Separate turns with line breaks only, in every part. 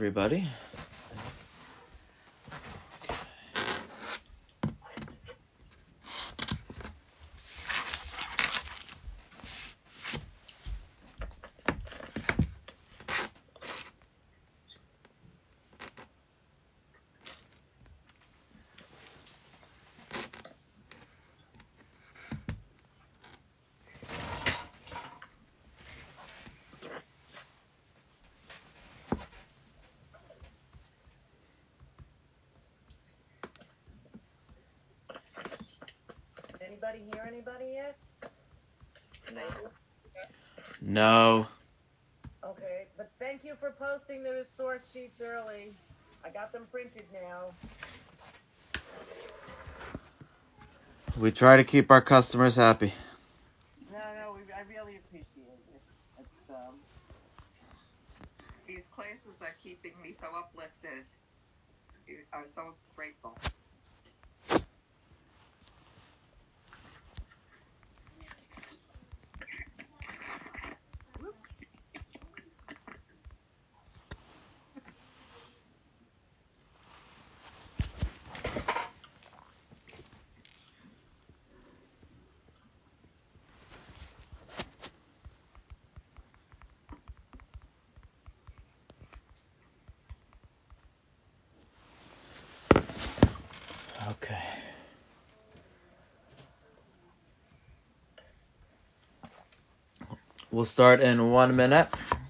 everybody.
Anybody hear anybody yet?
No.
Okay, but thank you for posting the source sheets early. I got them printed now.
We try to keep our customers happy.
No, I really appreciate it. It's
These classes are keeping me so uplifted. I'm so grateful.
Okay. We'll start in 1 minute.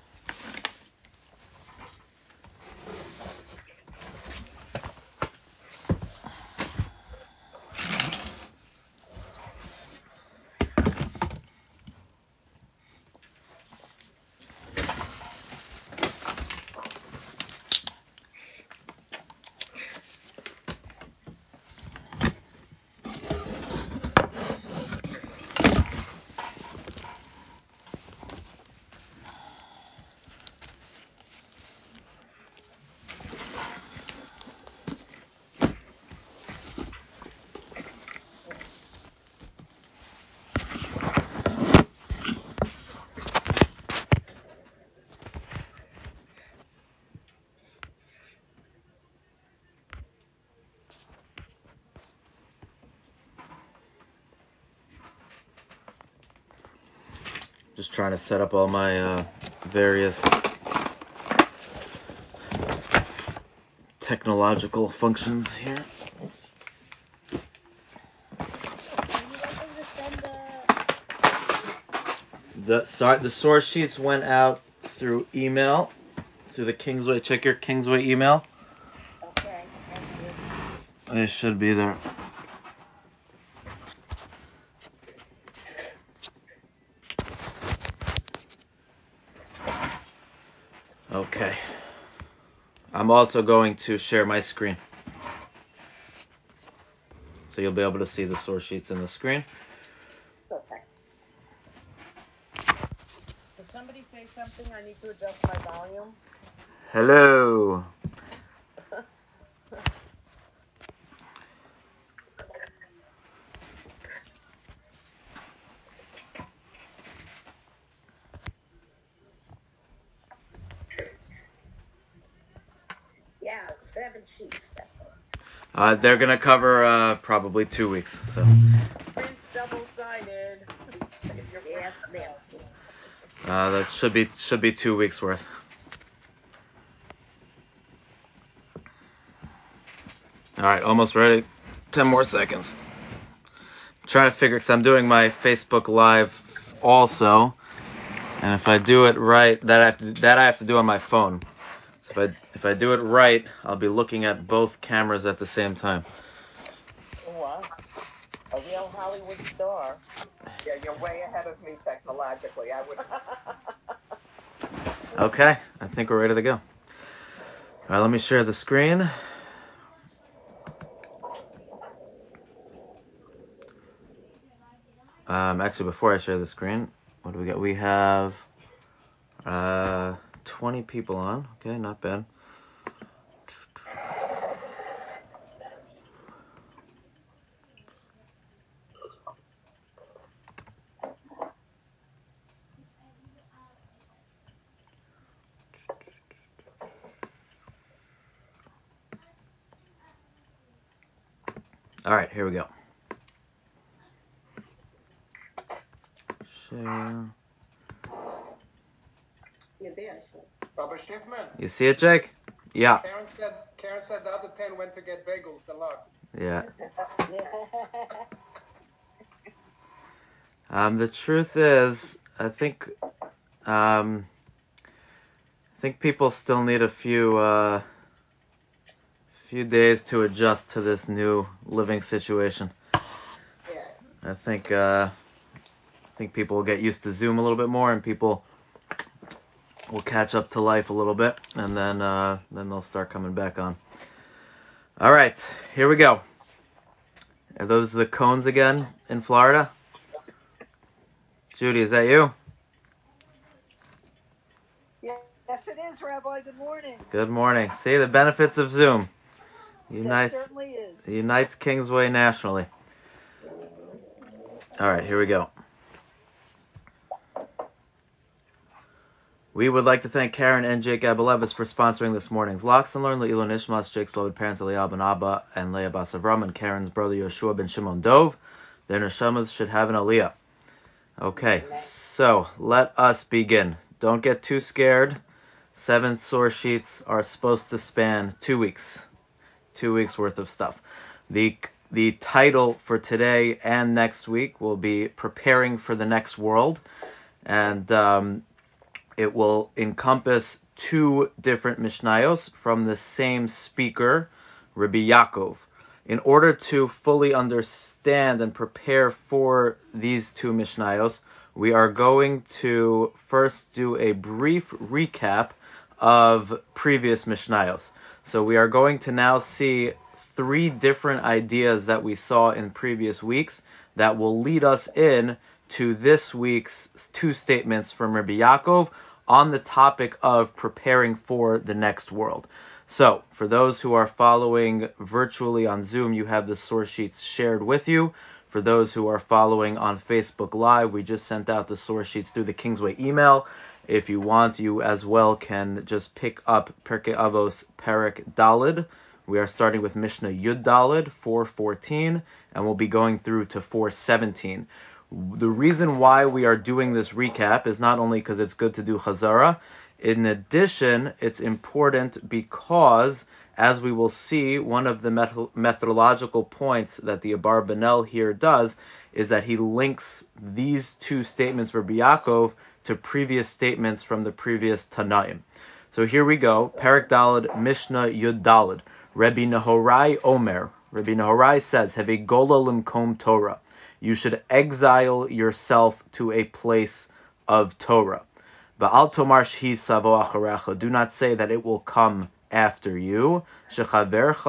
Just trying to set up all my various technological functions here. The source sheets went out through email, through the Kingsway. Check your Kingsway email.
okay.
They should be there. Okay. I'm also going to share my screen. So you'll be able to see the source sheets in the screen.
Perfect.
Did somebody say something? I need to adjust my volume.
Hello.
Yeah, 7 sheets.
They're going to cover probably 2 weeks. So.
Print's double-sided.
Yes, ma'am.
That should be 2 weeks worth. All right, almost ready. 10 more seconds. I'm trying to figure, because I'm doing my Facebook Live also, and if I do it right, that I have to do on my phone. So if I do it right, I'll be looking at both cameras at the same time.
Wow. A real Hollywood star.
Yeah, you're way ahead of me technologically. I would.
Okay, I think we're ready to go. All right, let me share the screen. Actually, before I share the screen, what do we got? We have 20 people on. Okay, not bad. All right, here we go. Share.
Rabbi Schiffman.
You see it, Jake? Yeah.
Karen said the other 10 went to get bagels and logs.
Yeah. The truth is, I think people still need a few days to adjust to this new living situation. I think people will get used to Zoom a little bit more, and people will catch up to life a little bit, and then they'll start coming back on. All right, here we go. Are those the cones again in Florida? Judy, is that you?
Yes, it is, Rabbi. Good morning.
Good morning. See the benefits of Zoom.
It certainly is.
Unites Kingsway nationally. All right, here we go. We would like to thank Karen and Jake Abelevis for sponsoring this morning's Locks and Learn. Le'ilun Nishmas, Jake's beloved parents Eliyahu ben Abba and Leah Bas Avram, and Karen's brother Yoshua ben Shimon Dov. Their neshamas should have an aliyah. Okay, so let us begin. Don't get too scared. 7 source sheets are supposed to span 2 weeks. 2 weeks worth of stuff. The title for today and next week will be Preparing for the Next World. And it will encompass 2 different Mishnayos from the same speaker, Rabbi Yaakov. In order to fully understand and prepare for these 2 Mishnayos, we are going to first do a brief recap of previous Mishnayos. So we are going to now see 3 different ideas that we saw in previous weeks that will lead us in to this week's 2 statements from Rabbi Yaakov on the topic of preparing for the next world. So, for those who are following virtually on Zoom, you have the source sheets shared with you. For those who are following on Facebook Live, we just sent out the source sheets through the Kingsway email. If you want, you as well can just pick up Pirkei Avos Perek Dalid. We are starting with Mishnah Yud Dalid, 4:14, and we'll be going through to 4:17. The reason why we are doing this recap is not only because it's good to do Chazara. In addition, it's important because, as we will see, one of the methodological points that the Abarbanel here does is that he links these 2 statements for Rabbi Yaakov to previous statements from the previous Tanaim. So here we go. Perek Daled, Mishnah Yud Daled. Rabbi Nehorai Omer. Rabbi Nehorai says, Have a gola limkom Torah. You should exile yourself to a place of Torah. Va'al tomar shehi savo acharecha. Do not say that it will come after you. Shechaverecha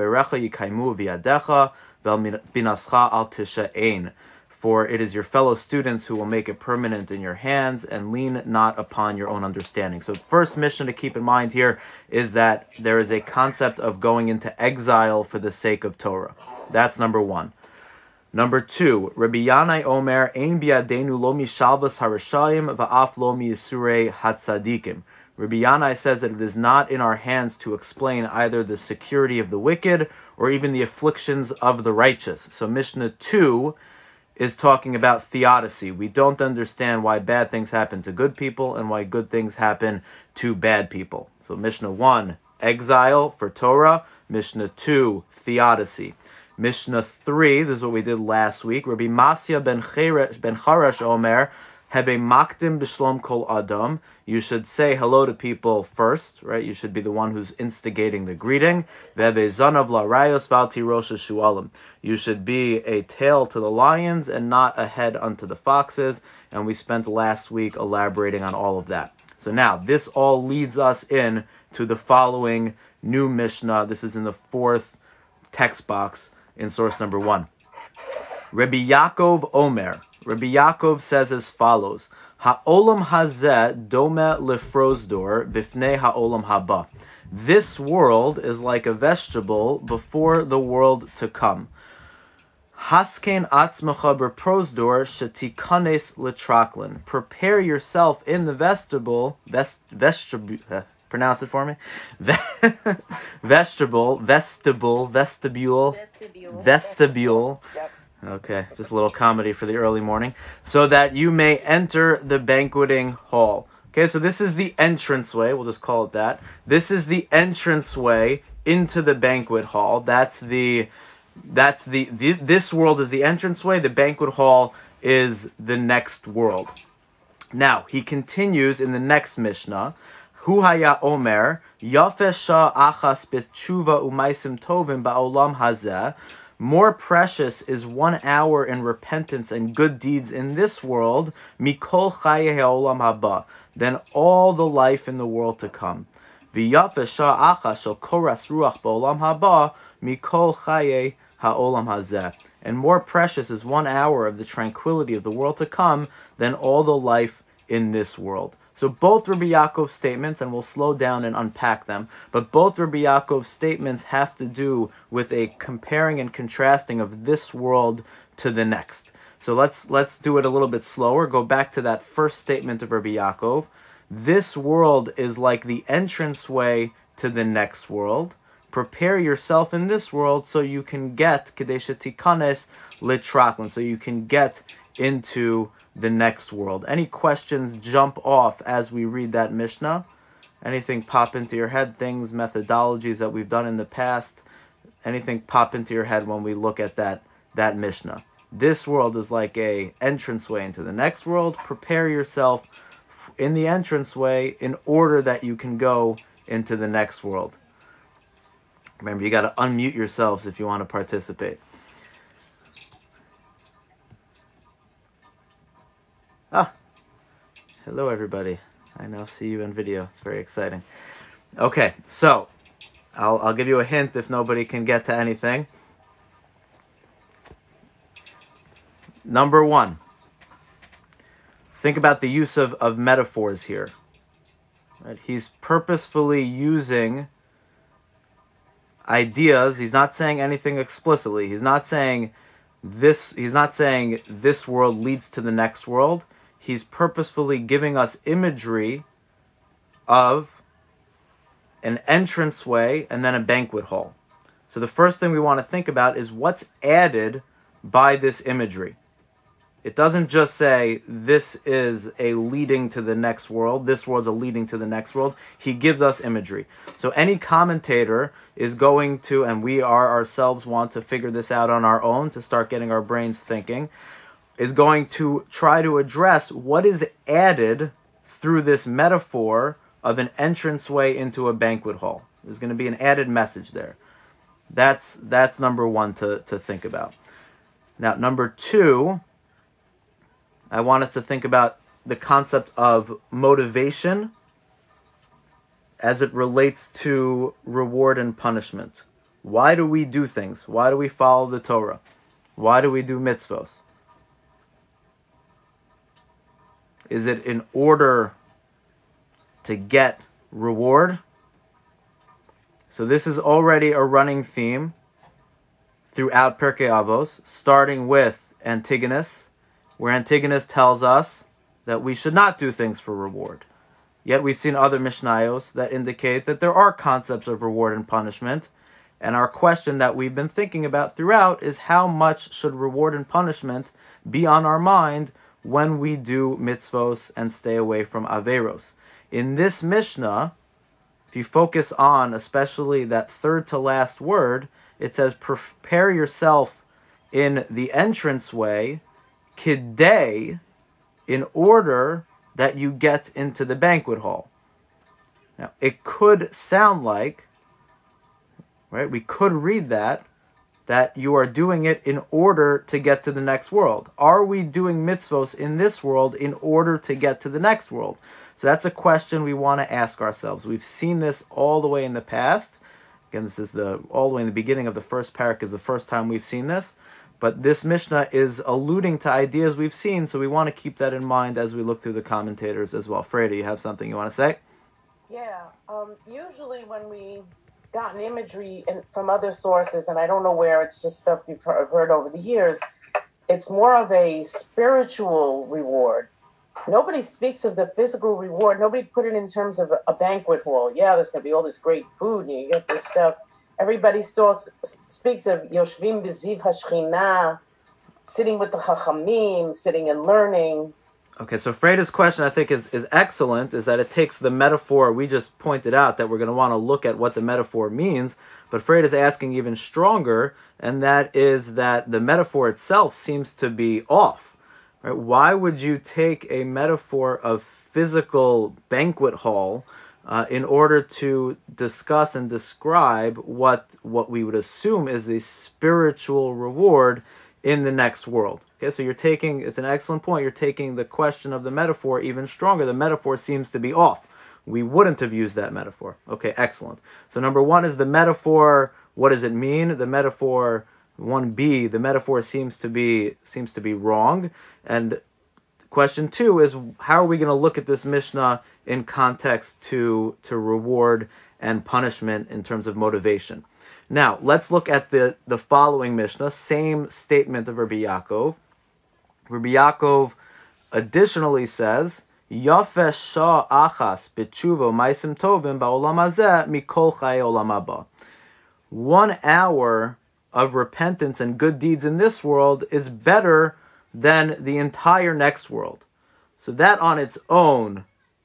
yikaimu v'yadecha vel binascha al tisha'ein. For it is your fellow students who will make it permanent in your hands, and lean not upon your own understanding. So the first mission to keep in mind here is that there is a concept of going into exile for the sake of Torah. That's number 1. Number 2, Rabbi Yanai Omer, Ein biadenu lo mishalvas harashayim va'af lo miyisurei hatzadikim. Rabbi Yanai says that it is not in our hands to explain either the security of the wicked or even the afflictions of the righteous. So Mishnah 2 is talking about theodicy. We don't understand why bad things happen to good people and why good things happen to bad people. So Mishnah 1, exile for Torah. Mishnah 2, theodicy. Mishnah 3, this is what we did last week. Rabbi Masya ben Charash Omer, Hebe makdim b'shlom kol adam. You should say hello to people first, right? You should be the one who's instigating the greeting. Vebe zanav la'rayos valti rosh shualim. You should be a tail to the lions and not a head unto the foxes. And we spent last week elaborating on all of that. So now, this all leads us in to the following new Mishnah. This is in the 4th text box in source number 1. Rabbi Yaakov Omer. Rabbi Yaakov says as follows: Ha'olam hazeh dome lefrozdor bifnei ha'olam haba. This world is like a vegetable before the world to come. Hasken atzmacha berprozdor shetikanes letraklin. Prepare yourself in the vestibule Pronounce it for me. Vestibule.
Yep.
Okay, just a little comedy for the early morning. So that you may enter the banqueting hall. Okay, so this is the entranceway. We'll just call it that. This is the entranceway into the banquet hall. This world is the entranceway. The banquet hall is the next world. Now, he continues in the next Mishnah. Hu haya omer, yafeh shah achas b'tshuva u'maisim tovim ba'olam hazeh. More precious is 1 hour in repentance and good deeds in this world, mikol chaye ha'olam haba, than all the life in the world to come. V'yafeh shah achas shel koras ruach ba'olam haba, mikol chaye ha'olam hazeh. And more precious is 1 hour of the tranquility of the world to come than all the life in this world. So both Rabbi Yaakov's statements, and we'll slow down and unpack them, but both Rabbi Yaakov's statements have to do with a comparing and contrasting of this world to the next. So let's do it a little bit slower. Go back to that first statement of Rabbi Yaakov. This world is like the entranceway to the next world. Prepare yourself in this world so you can get Kadesha Tikanes Litraklan, so you can get into the next world. Any questions jump off as we read that Mishnah? Anything pop into your head? Things, methodologies that we've done in the past? Anything pop into your head when we look at that Mishnah? This world is like a entranceway into the next world. Prepare yourself in the entranceway in order that you can go into the next world. Remember, you got to unmute yourselves if you want to participate. Hello everybody. I now see you in video. It's very exciting. Okay, so I'll give you a hint if nobody can get to anything. Number 1. Think about the use of metaphors here. Right? He's purposefully using ideas. He's not saying anything explicitly. He's not saying this world leads to the next world. He's purposefully giving us imagery of an entranceway and then a banquet hall. So the first thing we want to think about is what's added by this imagery. It doesn't just say this is a leading to the next world, this world's a leading to the next world. He gives us imagery. So any commentator is going to, and we ourselves want to figure this out on our own to start getting our brains thinking, is going to try to address what is added through this metaphor of an entranceway into a banquet hall. There's going to be an added message there. That's number 1 to think about. Now, number 2, I want us to think about the concept of motivation as it relates to reward and punishment. Why do we do things? Why do we follow the Torah? Why do we do mitzvos? Is it in order to get reward? So this is already a running theme throughout Pirkei Avos, starting with Antigonus, where Antigonus tells us that we should not do things for reward. Yet we've seen other Mishnayos that indicate that there are concepts of reward and punishment, and our question that we've been thinking about throughout is how much should reward and punishment be on our mind when we do mitzvos and stay away from averos. In this Mishnah, if you focus on especially that third to last word, it says prepare yourself in the entranceway, kidei, in order that you get into the banquet hall. Now, it could sound like, right, we could read that you are doing it in order to get to the next world. Are we doing mitzvos in this world in order to get to the next world? So that's a question we want to ask ourselves. We've seen this all the way in the past. Again, this is all the way in the beginning of the first parak is the first time we've seen this. But this Mishnah is alluding to ideas we've seen, so we want to keep that in mind as we look through the commentators as well. Freda, you have something you want to say?
Yeah. Usually when we gotten imagery from other sources, and I don't know where, it's just stuff I've heard over the years, it's more of a spiritual reward Nobody speaks of the physical reward. Nobody put it in terms of a banquet hall. Yeah, there's going to be all this great food and you get this stuff. Everybody speaks of Yoshvim B'ziv HaShechina, sitting with the Chachamim, sitting and learning.
Okay, so Freida's question, I think, is excellent, is that it takes the metaphor we just pointed out, that we're going to want to look at what the metaphor means, but Freida's asking even stronger, and that is that the metaphor itself seems to be off. Right? Why would you take a metaphor of physical banquet hall in order to discuss and describe what we would assume is the spiritual reward in the next world? Okay, so it's an excellent point, you're taking the question of the metaphor even stronger. The metaphor seems to be off. We wouldn't have used that metaphor. Okay, excellent. So number one is the metaphor, what does it mean? The metaphor 1b, the metaphor seems to be wrong. And question 2 is, how are we going to look at this Mishnah in context to reward and punishment in terms of motivation? Now, let's look at the following Mishnah, same statement of Rabbi Yaakov. Rabbi Yaakov additionally says, Yafeh shah achas b'tshuva ma'asim tovim ba'olam hazeh mikol chayei olam haba. 1 hour of repentance and good deeds in this world is better than the entire next world. So that on its own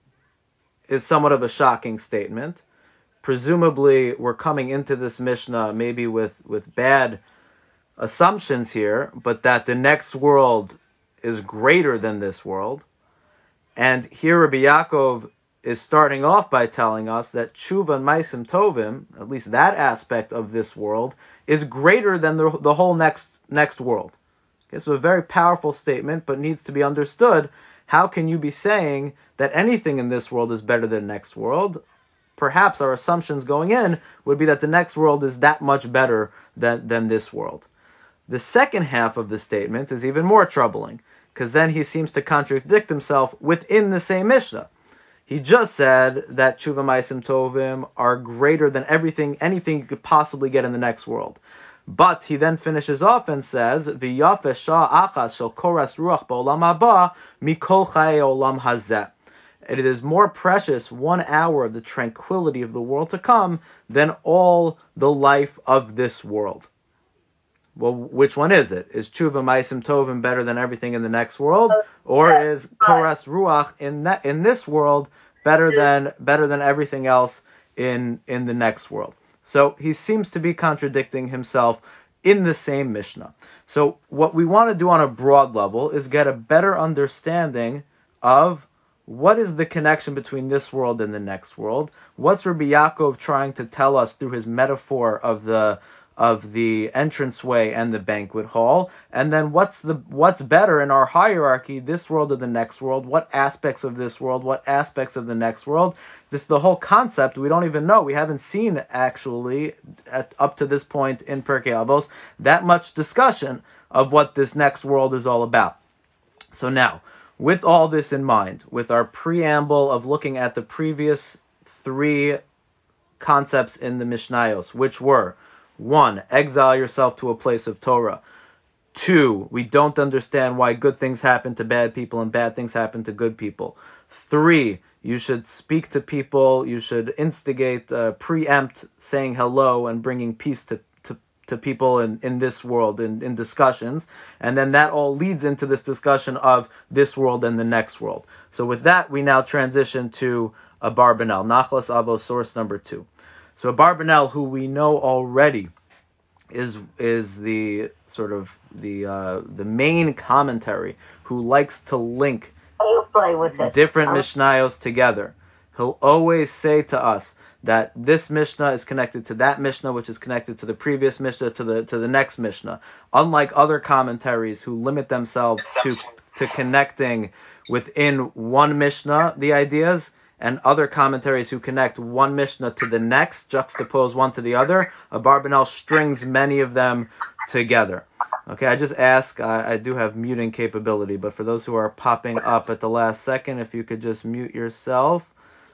is somewhat of a shocking statement. Presumably, we're coming into this Mishnah maybe with bad assumptions here, but that the next world is greater than this world. And here Rabbi Yaakov is starting off by telling us that tshuva and ma'asim tovim, at least that aspect of this world, is greater than the whole next world. Okay, so a very powerful statement, but needs to be understood. How can you be saying that anything in this world is better than the next world? Perhaps our assumptions going in would be that the next world is that much better than this world. The second half of the statement is even more troubling, because then he seems to contradict himself within the same Mishnah. He just said that tshuva ma'asim tovim are greater than anything you could possibly get in the next world. But he then finishes off and says, V'yafeh shah achas shel koras ruach ba'olam haba mikol chayei olam hazeh. It is more precious 1 hour of the tranquility of the world to come than all the life of this world. Well, which one is it? Is tshuva ma'asim tovim better than everything in the next world, or is koras ruach in this world better than everything else in the next world? So he seems to be contradicting himself in the same Mishnah. So what we want to do on a broad level is get a better understanding of what is the connection between this world and the next world. What's Rabbi Yaakov trying to tell us through his metaphor of the entranceway and the banquet hall, and then what's better in our hierarchy, this world or the next world? What aspects of this world, what aspects of the next world? The whole concept we don't even know. We haven't seen actually up to this point in Pirkei Avos that much discussion of what this next world is all about. So now, with all this in mind, with our preamble of looking at the previous 3 concepts in the Mishnayos, which were 1, exile yourself to a place of Torah. 2, we don't understand why good things happen to bad people and bad things happen to good people. 3, you should speak to people, you should instigate, preempt saying hello and bringing peace to people in this world, in discussions. And then that all leads into this discussion of this world and the next world. So with that, we now transition to Abarbanel, Nachlas Avos, source number 2. So Abarbanel, who we know already is the sort of the main commentary, who likes to link different Mishnayos together. He'll always say to us that this Mishnah is connected to that Mishnah, which is connected to the previous Mishnah, to the next Mishnah. Unlike other commentaries who limit themselves to connecting within one Mishnah the ideas, and other commentaries who connect one Mishnah to the next, juxtapose one to the other, Abarbanel strings many of them together. Okay, I just ask, I do have muting capability, but for those who are popping up at the last second, if you could just mute yourself,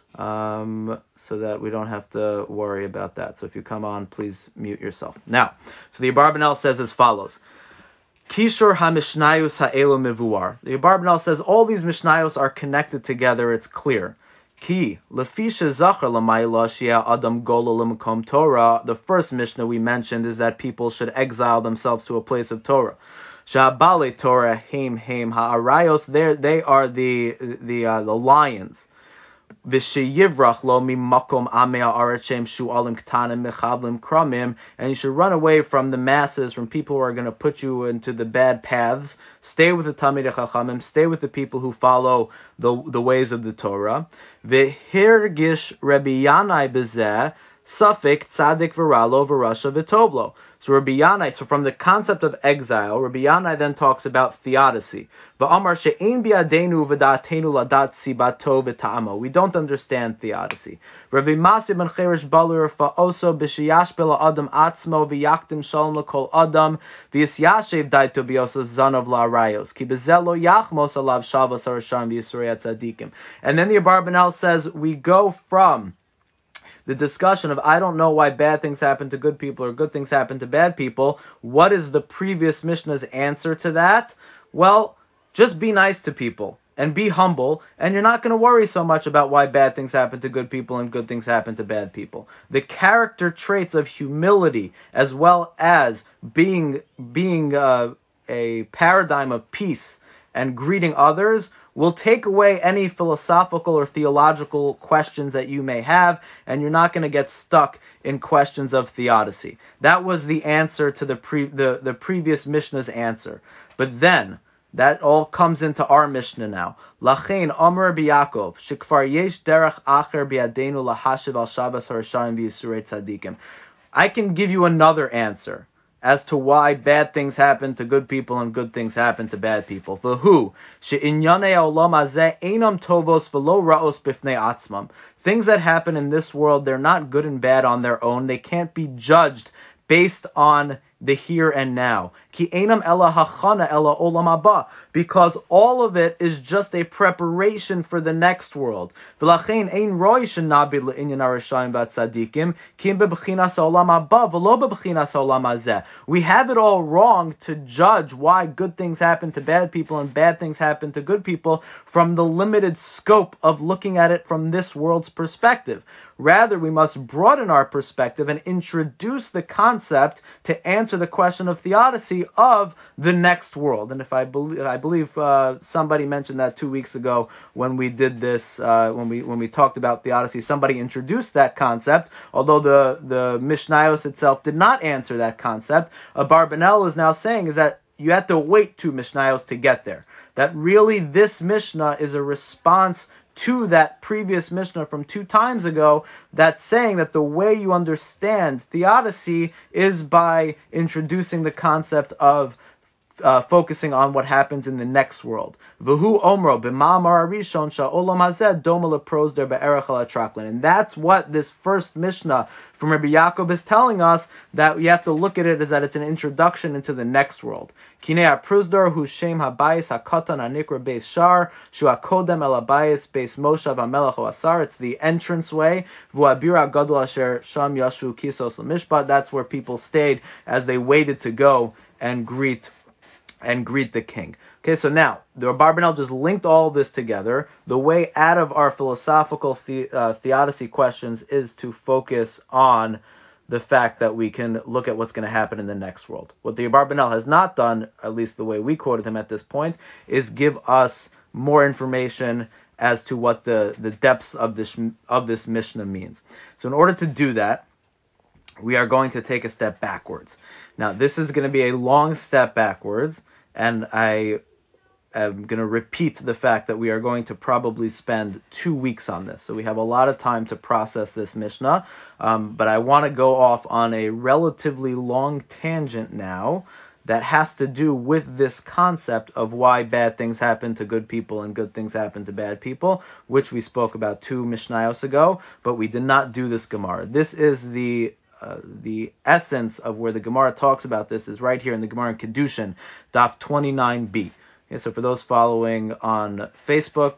so that we don't have to worry about that. So if you come on, please mute yourself. Now, so the Abarbanel says as follows. Kishur HaMishnayos Ha'elu Mivuar. The Abarbanel says all these Mishnayos are connected together, it's clear. Ki, Lefisha Zachar Lamayla Shia Adam Golo Limkom Torah. The first Mishnah we mentioned is that people should exile themselves to a place of Torah. Shabale Torah Haim Ha'arayos. They are the lions. V'sheyivrach lo mimakom amei arachem shu'alim ktanim mechavlim kramim, and you should run away from the masses, from people who are going to put you into the bad paths. Stay with the Talmidei Chachamim, stay with the people who follow the ways of the Torah. V'hirgish Rabbi Yanai bezeh Safik tzadik v'ralo v'rasha v'tovlo. So Rabbi Yanai, so from the concept of exile, Rabbi Yanai then talks about theodicy. V'amar she'ein bi'adenu v'da'atenu ladat sibato v'ta'amo. We don't understand theodicy. Rabbi Masi ben Cheresh Balur fa'oso b'sheyash bela adam atzmo v'yaktim shalom l'kol adam v'yisyashev daito b'yoso zanov la'arayos ki b'zel lo yachmos alav shavas harasham v'yisurei tzadikim. And then the Abarbanel says we go from the discussion of I don't know why bad things happen to good people or good things happen to bad people. What is the previous Mishnah's answer to that? Well, just be nice to people and be humble, and you're not going to worry so much about why bad things happen to good people and good things happen to bad people. The character traits of humility as well as being a paradigm of peace and greeting others will take away any philosophical or theological questions that you may have, and you're not going to get stuck in questions of theodicy. That was the answer to the previous Mishnah's answer. But then, that all comes into our Mishnah now. Lachein Amar B'Yakov, Shekfar Yesh Derech Acher B'Yadenu Lahashiv Al Shabbos HaRashayim V'Yisurei Tzadikim. I can give you another answer as to why bad things happen to good people and good things happen to bad people. V'hu she'inyanei ha'olam hazeh einam tovos v'lo ra'os b'fnei atzmam. Things that happen in this world, they're not good and bad on their own. They can't be judged based on the here and now. Ki einam ela hachana ela olam haba, because all of it is just a preparation for the next world. V'lachein ein roi shenabi le'inyan harashayim v'tzadikim ki im bebchinas ha'olam haba v'lo bebchinas ha'olam hazeh. We have it all wrong to judge why good things happen to bad people and bad things happen to good people from the limited scope of looking at it from this world's perspective. Rather, we must broaden our perspective and introduce the concept to answer the question of theodicy of the next world. And if I believe somebody mentioned that 2 weeks ago when we did this, when we talked about theodicy, somebody introduced that concept, although the Mishnayos itself did not answer that concept. Abarbanel is now saying is that you have to wait 2 Mishnayos to get there. That really this Mishnah is a response to that previous Mishnah from 2 times ago, that's saying that the way you understand theodicy is by introducing the concept of focusing on what happens in the next world. V'hu omro b'ma'amar harishon sha'olam hazeh doma leprosder be'erech al hatraklin. And that's what this first Mishnah from Rabbi Yaakov is telling us, that you have to look at it as that it's an introduction into the next world. Kinei ha-prusdor hu shem habayis hakatan hanikra beis shar shu hakodem el habayis beis moshav hamelech asar. It's the entranceway. V'hu habir hagadol asher sham yashu kisos l'mishpat. That's where people stayed as they waited to go and greet the king. Okay, so now, the Abarbanel just linked all this together. The way out of our philosophical theodicy questions is to focus on the fact that we can look at what's going to happen in the next world. What the Abarbanel has not done, at least the way we quoted him at this point, is give us more information as to what the depths of this Mishnah means. So in order to do that, we are going to take a step backwards. Now, this is going to be a long step backwards, and I am going to repeat the fact that we are going to probably spend 2 weeks on this. So we have a lot of time to process this Mishnah, but I want to go off on a relatively long tangent now that has to do with this concept of why bad things happen to good people and good things happen to bad people, which we spoke about 2 Mishnayos ago, but we did not do this Gemara. This is the essence of where the Gemara talks about this is right here in the Gemara in Kedushin, Daf 29b. Okay, so for those following on Facebook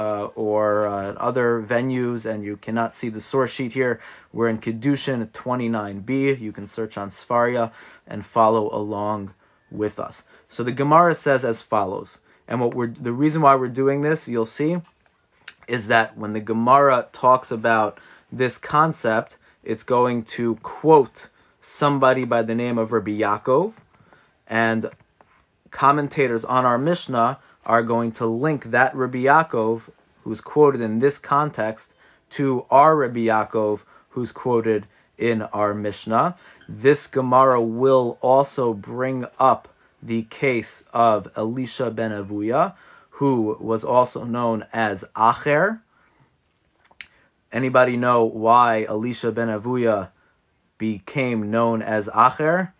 or other venues and you cannot see the source sheet here, we're in Kedushin 29b. You can search on Sfaria and follow along with us. So the Gemara says as follows, and the reason why we're doing this, you'll see, is that when the Gemara talks about this concept, it's going to quote somebody by the name of Rabbi Yaakov, and commentators on our Mishnah are going to link that Rabbi Yaakov, who's quoted in this context, to our Rabbi Yaakov, who's quoted in our Mishnah. This Gemara will also bring up the case of Elisha ben Avuya, who was also known as Acher. Anybody know why Elisha ben Avuya became known as Acher?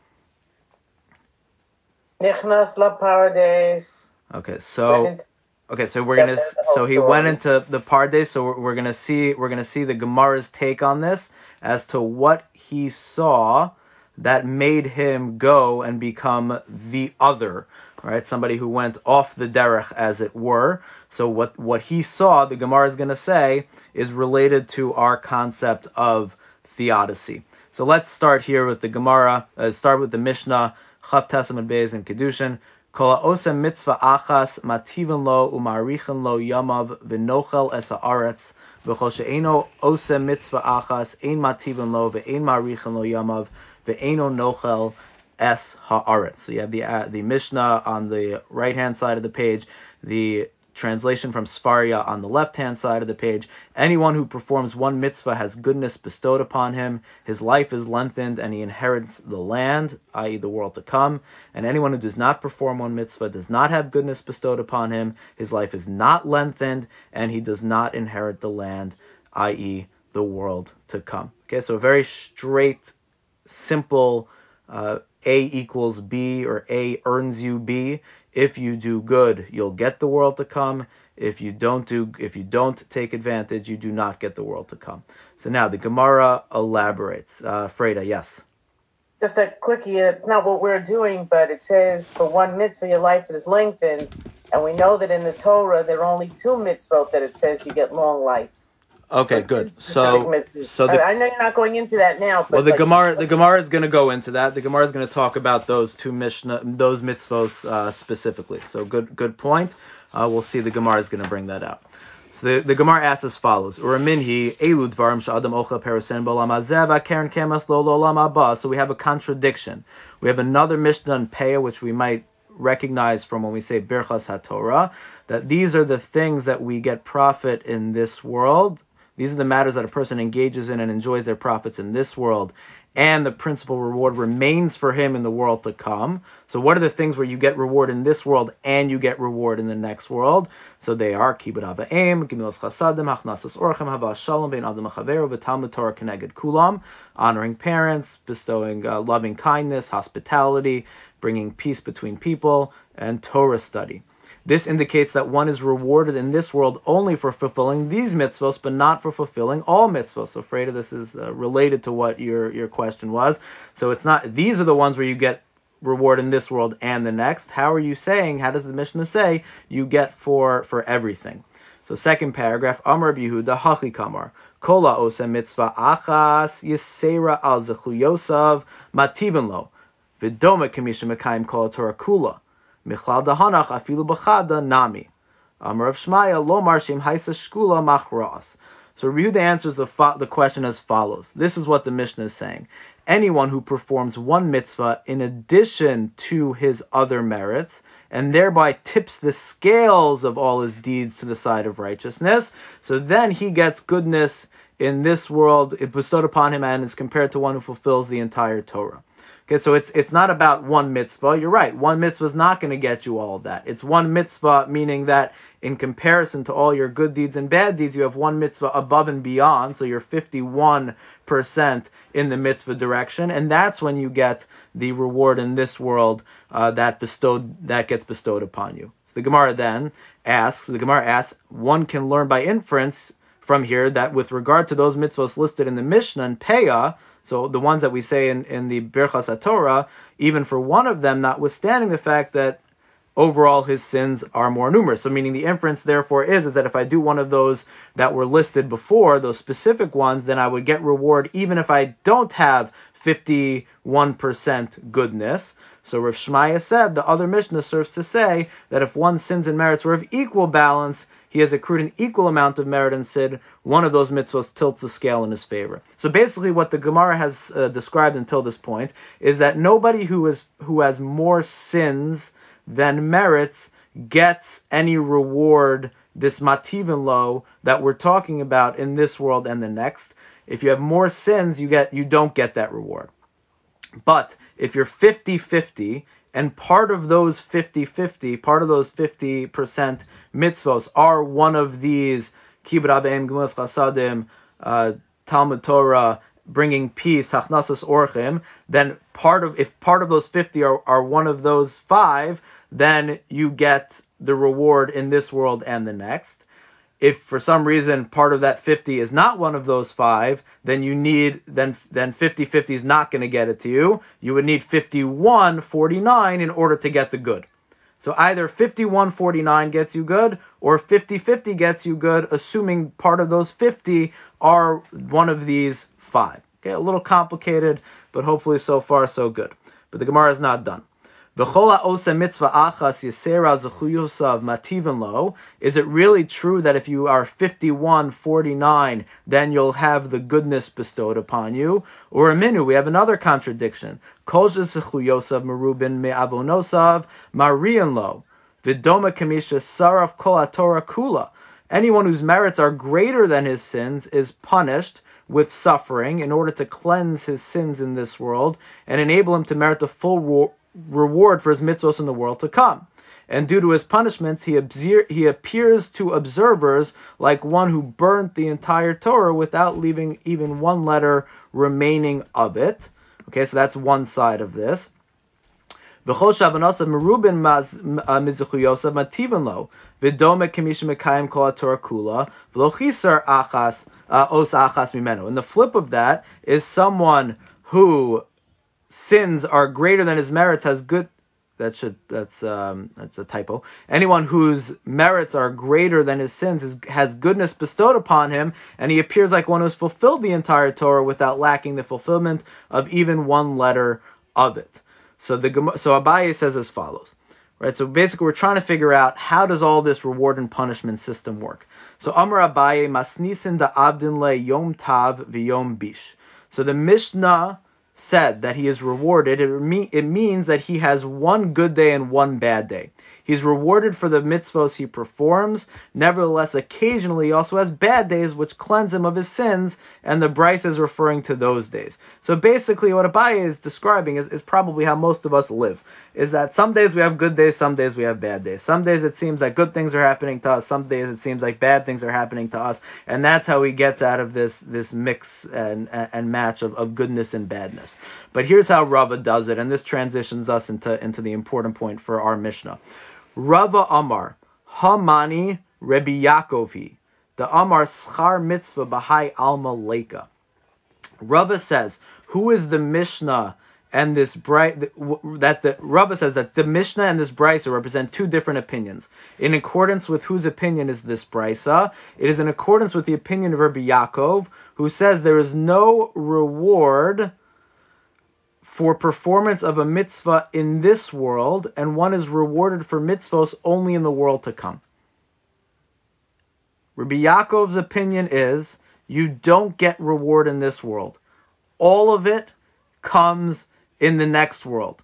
Nichnas la Pardes.
Okay, so we're gonna. So he went into the Pardes. So we're gonna see the Gemara's take on this as to what he saw that made him go and become the other, right? Somebody who went off the derech, as it were. So what he saw, the Gemara is going to say, is related to our concept of theodicy. So let's start here with the Gemara. Start with the Mishnah, Chav Tesamid Beis and Kedushin. Kol ha'osem mitzvah achas mativan lo umarichan lo yamav v'nochel es ha'aretz v'chol she'eno osem mitzvah achas ein mativan lo ve'ein marichan lo yamav ve'eno nochel es ha'aretz. So you have the Mishnah on the right-hand side of the page, the translation from Sfaria on the left-hand side of the page. Anyone who performs one mitzvah has goodness bestowed upon him. His life is lengthened and he inherits the land, i.e. the world to come. And anyone who does not perform one mitzvah does not have goodness bestowed upon him. His life is not lengthened and he does not inherit the land, i.e. the world to come. Okay, so a very straight, simple A equals B, or A earns you B. If you do good, you'll get the world to come. If you don't take advantage, you do not get the world to come. So now the Gemara elaborates. Freda, yes.
Just a quickie, it's not what we're doing, but it says for one mitzvah your life is lengthened, and we know that in the Torah there are only two mitzvot that it says you get long life.
Okay, good. So
I know you're not going into that now. But
the Gemara is going to go into that. The Gemara is going to talk about those mitzvos specifically. So good point. We'll see the Gemara is going to bring that out. So the Gemara asks as follows: Uraminhi elu dvarim sha'adam ochel perusen b'olam hazeh v'keren kemeth lo l'olam haba. So we have a contradiction. We have another Mishnah in Peah, which we might recognize from when we say Birchas HaTorah, that these are the things that we get profit in this world. These are the matters that a person engages in and enjoys their profits in this world, and the principal reward remains for him in the world to come. So what are the things where you get reward in this world and you get reward in the next world? So they are Kibud Ava'im, Gemilas Chasadim, Hachnasas Orchem, Hava Shalom, Bein Adam Chaveru, V'Talmud Torah Keneged Kulam, honoring parents, bestowing loving kindness, hospitality, bringing peace between people, and Torah study. This indicates that one is rewarded in this world only for fulfilling these mitzvos, but not for fulfilling all mitzvos. So, Freda, this is related to what your question was. So it's not, these are the ones where you get reward in this world and the next. How does the Mishnah say you get for everything? So second paragraph, Amar Yehuda Hachi Kamar, Kola Osa Mitzvah Achas Yisera Al Zechu Yosav Mativan Lo, Vidoma Kamisha Mekayim Kol Torah Kula. Michlal dahanach afilu b'chada nami. Amar of Shmaya lo marshim haisa shkula machras. So Yehuda answers the question as follows. This is what the Mishnah is saying. Anyone who performs one mitzvah in addition to his other merits, and thereby tips the scales of all his deeds to the side of righteousness, so then he gets goodness in this world, it bestowed upon him, and is compared to one who fulfills the entire Torah. Okay, so it's not about one mitzvah. You're right. One mitzvah is not going to get you all of that. It's one mitzvah, meaning that in comparison to all your good deeds and bad deeds, you have one mitzvah above and beyond. So you're 51% in the mitzvah direction, and that's when you get the reward in this world that gets bestowed upon you. So the Gemara asks, one can learn by inference from here that with regard to those mitzvahs listed in the Mishnah and Peah, so the ones that we say in the Birchas HaTorah, even for one of them, notwithstanding the fact that overall his sins are more numerous. So meaning the inference therefore is that if I do one of those that were listed before, those specific ones, then I would get reward even if I don't have 51% goodness. So Rav Shmaya said the other Mishnah serves to say that if one's sins and merits were of equal balance, he has accrued an equal amount of merit and sid, one of those mitzvahs tilts the scale in his favor. So basically what the Gemara has described until this point is that nobody who has more sins than merits gets any reward, this mativin lo that we're talking about in this world and the next. If you have more sins, you don't get that reward. But if you're 50-50, and part of those 50-50, part of those 50% mitzvos are one of these kibud abeim, gemulas chasadim, Talmud Torah, bringing peace, hachnasas orchim, then if part of those 50 are one of those 5, then you get the reward in this world and the next. If for some reason part of that 50 is not one of those 5, then you need then 50-50 is not going to get it to you. You would need 51-49 in order to get the good. So either 51-49 gets you good, or 50-50 gets you good, assuming part of those 50 are one of these 5. Okay, a little complicated, but hopefully so far so good. But the Gemara is not done. Is it really true that if you are 51-49, then you'll have the goodness bestowed upon you? Or aminu, we have another contradiction. Anyone whose merits are greater than his sins is punished with suffering in order to cleanse his sins in this world and enable him to merit the full reward for his mitzvos in the world to come. And due to his punishments, he appears to observers like one who burnt the entire Torah without leaving even one letter remaining of it. Okay, so that's one side of this. And anyone the flip of that is someone who sins are greater than his merits has good. That's a typo. Anyone whose merits are greater than his sins has goodness bestowed upon him, and he appears like one who's fulfilled the entire Torah without lacking the fulfillment of even one letter of it. So Abaye says as follows. Right. So basically, we're trying to figure out how does all this reward and punishment system work. So Amar Abaye masnisin da abdin le yom tav v'yom bish. So the Mishnah said that he is rewarded. It means that he has one good day and one bad day. He's rewarded for the mitzvos he performs. Nevertheless, occasionally he also has bad days which cleanse him of his sins, and the Bryce is referring to those days. So basically what Abaye is describing is probably how most of us live, is that some days we have good days, some days we have bad days. Some days it seems like good things are happening to us, some days it seems like bad things are happening to us, and that's how he gets out of this mix and match of goodness and badness. But here's how Rava does it, and this transitions us into the important point for our Mishnah. Rava Amar, Hamani Rebbe Yaakovi, the Amar Schar Mitzvah Bahai Alma Leka. Rava says, who is the Mishnah and this Rava says that the Mishnah and this Brisa represent two different opinions. In accordance with whose opinion is this Brisa? It is in accordance with the opinion of Rebbe Yaakov, who says there is no reward for performance of a mitzvah in this world, and one is rewarded for mitzvos only in the world to come. Rabbi Yaakov's opinion is you don't get reward in this world. All of it comes in the next world.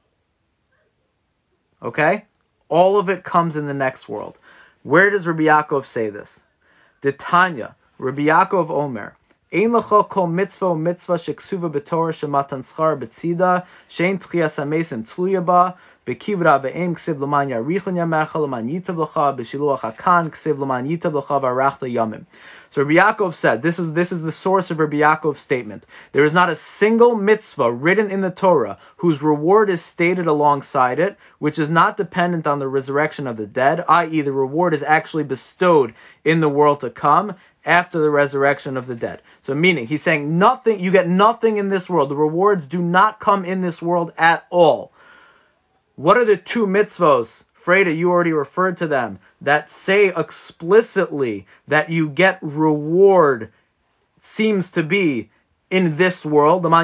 Okay? All of it comes in the next world. Where does Rabbi Yaakov say this? The Tanya, Rabbi Yaakov Omer, Ein lecha kol mitzvah mitzvah sheksuva b'torah shematan schar b'tzida shein tchias hamesim tluya ba b'kivra ve'em ksiv l'man yarichon yamecha l'man yitav l'cha b'shiluach hakan ksiv l'man yitav l'cha v'arachta yamim. So Rabbi Yaakov said, this is the source of Rabbi Yaakov's statement. There is not a single mitzvah written in the Torah whose reward is stated alongside it, which is not dependent on the resurrection of the dead, i.e. the reward is actually bestowed in the world to come after the resurrection of the dead. So meaning, he's saying nothing, you get nothing in this world. The rewards do not come in this world at all. What are the two mitzvos? Freda, you already referred to them, that say explicitly that you get reward, seems to be in this world. What are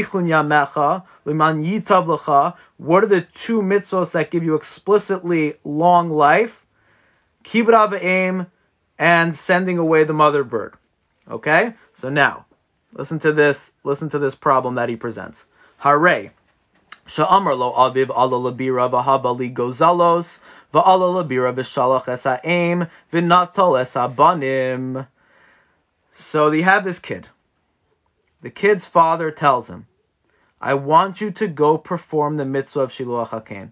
the two mitzvos that give you explicitly long life? Kibbud av v'em and sending away the mother bird. Okay? So now, listen to this problem that he presents. Hare, sha'amar lo aviv ala labira v'haba li gozalos v'ala labira v'shalach es ha'em v'natal es ha'banim. So you have this kid. The kid's father tells him, I want you to go perform the mitzvah of Shiluach HaKen.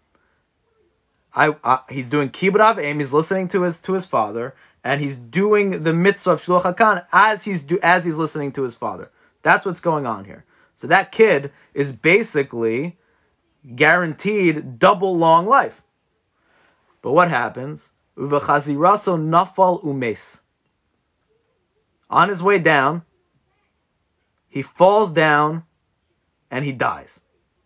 He's doing Kibbud av v'em, he's listening to his father, and he's doing the mitzvah of Shiluach HaKen as he's listening to his father. That's what's going on here. So that kid is basically guaranteed double long life. But what happens? Uvechaziraso nafal umes. On his way down, he falls down and he dies.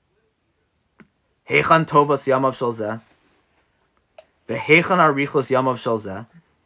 Heichan tovas yamav shel zeh. Veheichan arichos yamav shel zeh.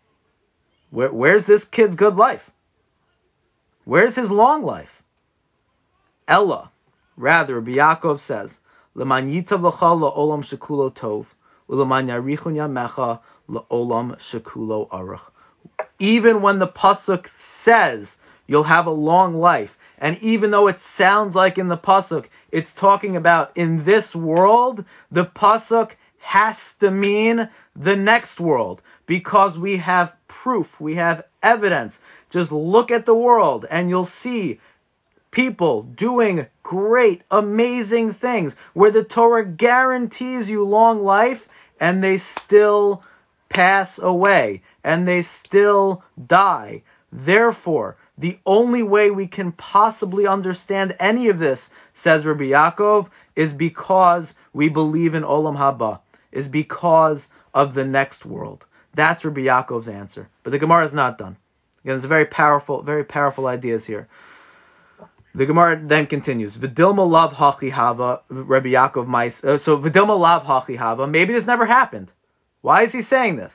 Where's this kid's good life? Where's his long life? Ella, rather, Rabbi Yaakov says, L'man yitav l'cha la'olam shekulo tov, u'leman yarichun yamecha la'olam shekulo arach. Even when the pasuk says you'll have a long life, and even though it sounds like in the pasuk it's talking about in this world, the pasuk has to mean the next world, because we have proof, we have evidence. Just look at the world and you'll see people doing great, amazing things where the Torah guarantees you long life and they still pass away and they still die. Therefore, the only way we can possibly understand any of this, says Rabbi Yaakov, is because we believe in Olam Haba, is because of the next world. That's Rabbi Yaakov's answer. But the Gemara is not done. Again, there's very powerful ideas here. The Gemara then continues. V'dilma lav hachi hava, Rabbi Yaakov mais. So v'dilma lav hachi hava. Maybe this never happened. Why is he saying this?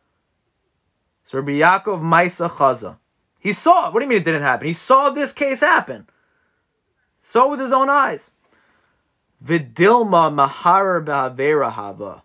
So Rabbi Yaakov maisa chaza. He saw it. What do you mean it didn't happen? He saw this case happen. Saw with his own eyes. V'dilma mahar b'havera hava.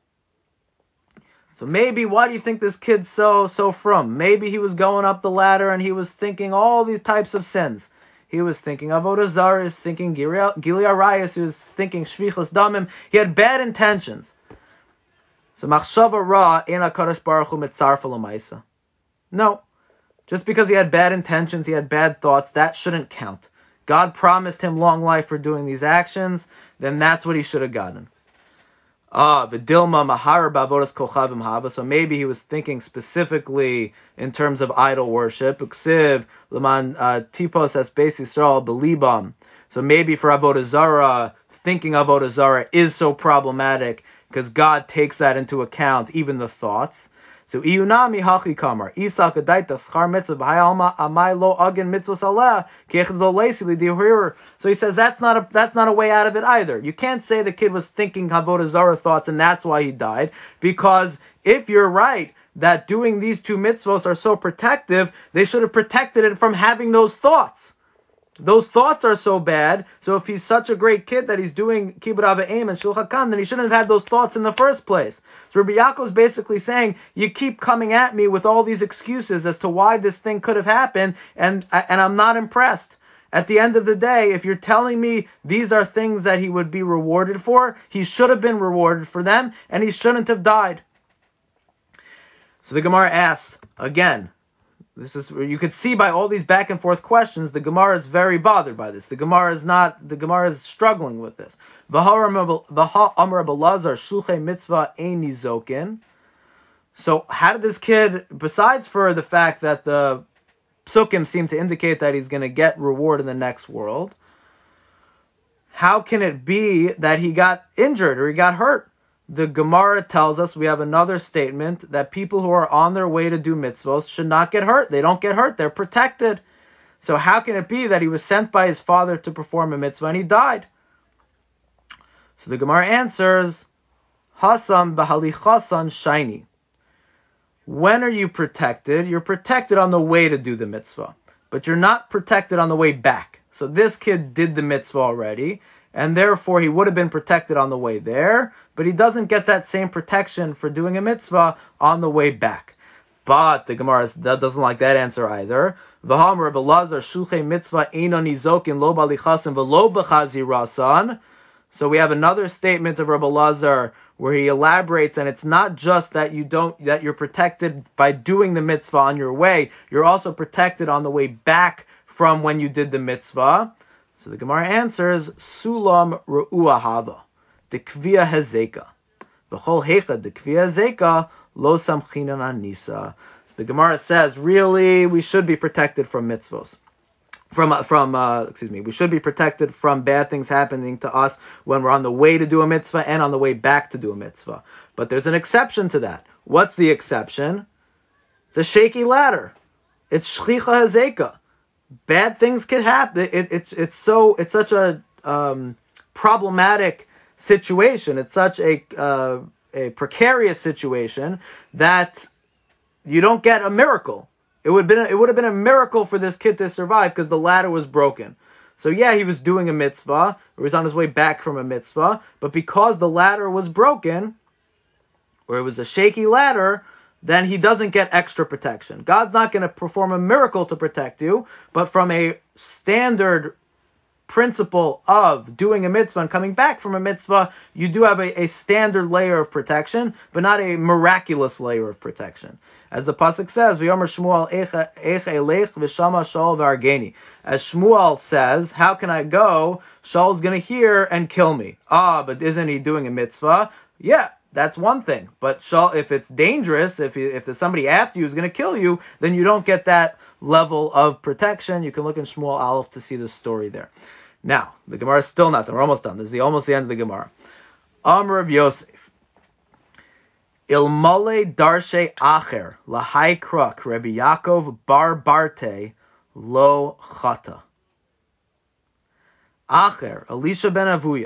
So maybe, why do you think this kid's so from? Maybe he was going up the ladder and he was thinking all these types of sins. He was thinking Avodah Zarah, he was thinking Gilui Arayos, he was thinking Shvichas Damim. He had bad intentions. So Machshava Ra Ein HaKadosh Baruch Hu Mitzarfa L'Maisa. No. Just because he had bad intentions, he had bad thoughts, that shouldn't count. God promised him long life for doing these actions, then that's what he should have gotten. V'dilma mahar b'avodas kochavim hava. So maybe he was thinking specifically in terms of idol worship. Uksiv l'man tipos es beis Yisrael belibam. So maybe for Avodah Zarah, thinking Avodah Zarah is so problematic because God takes that into account, even the thoughts. So iunami hachi kamar isak adaita schar mitzvah b'hayalma amai lo agin mitzvah saleh kechad lo leisi lidihir. So he says that's not a way out of it either. You can't say the kid was thinking Avodah Zarah thoughts and that's why he died, because if you're right that doing these two mitzvahs are so protective, they should have protected it from having those thoughts. Those thoughts are so bad, so if he's such a great kid that he's doing Kibbud av v'em and Shiluach HaKen, then he shouldn't have had those thoughts in the first place. So Rabbi Yaakov is basically saying, you keep coming at me with all these excuses as to why this thing could have happened, and I'm not impressed. At the end of the day, if you're telling me these are things that he would be rewarded for, he should have been rewarded for them, and he shouldn't have died. So the Gemara asks, again, this is where you could see by all these back and forth questions, the Gemara is very bothered by this. The Gemara is struggling with this. So how did this kid, besides for the fact that the psukim seem to indicate that he's going to get reward in the next world, how can it be that he got injured or he got hurt? The Gemara tells us, we have another statement, that people who are on their way to do mitzvos should not get hurt. They don't get hurt. They're protected. So how can it be that he was sent by his father to perform a mitzvah and he died? So the Gemara answers, Hasam b'halichasan shiny. When are you protected? You're protected on the way to do the mitzvah, but you're not protected on the way back. So this kid did the mitzvah already, and therefore he would have been protected on the way there, but he doesn't get that same protection for doing a mitzvah on the way back. But the Gemara doesn't like that answer either. V'hamar Rebbe Lazar shulchei mitzvah eino nizokin lo balichasim v'lo b'chazi rasan. So we have another statement of Rebbe Lazar where he elaborates, and it's not just that you're protected by doing the mitzvah on your way, you're also protected on the way back from when you did the mitzvah. So the Gemara answers, Sulam Ru'ua Hava, the Kviya Hezeka. V'chol Hecha, the Kviya Hezeka, Lo Samchinan Anisa. So the Gemara says, really, we should be protected from mitzvos. We should be protected from bad things happening to us when we're on the way to do a mitzvah and on the way back to do a mitzvah. But there's an exception to that. What's the exception? It's a shaky ladder. It's Shchicha Hezeka. Bad things can happen. It's such a problematic situation. It's such a precarious situation that you don't get a miracle. It would have been a miracle for this kid to survive because the ladder was broken. So yeah, he was doing a mitzvah, or he was on his way back from a mitzvah, but because the ladder was broken, or it was a shaky ladder, then he doesn't get extra protection. God's not going to perform a miracle to protect you, but from a standard principle of doing a mitzvah and coming back from a mitzvah, you do have a standard layer of protection, but not a miraculous layer of protection. As the pasuk says, "V'yomer Shmuel eich elech v'shama Shaul v'argeni." As Shmuel says, "How can I go? Shaul's going to hear and kill me." But isn't he doing a mitzvah? Yeah, that's one thing. But Shaul, if it's dangerous, if there's somebody after you who's going to kill you, then you don't get that level of protection. You can look in Shmuel Aleph to see the story there. Now, the Gemara is still not done. We're almost done. This is almost the end of the Gemara. Amr of Yosef. Ilmole darshe acher lahai kruk Rabbi Yaakov bar Barte lo chata. Acher, Elisha ben Avuya,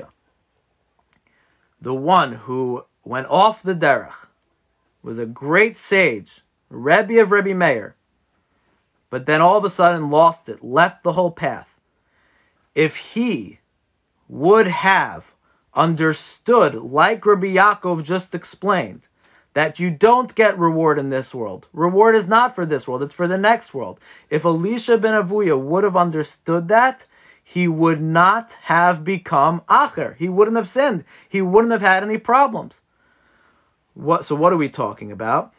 the one who went off the derech, was a great sage, Rebbe of Rebbe Meir, but then all of a sudden lost it, left the whole path. If he would have understood, like Rabbi Yaakov just explained, that you don't get reward in this world. Reward is not for this world, it's for the next world. If Elisha ben Avuya would have understood that, he would not have become Acher. He wouldn't have sinned. He wouldn't have had any problems. So what are we talking about?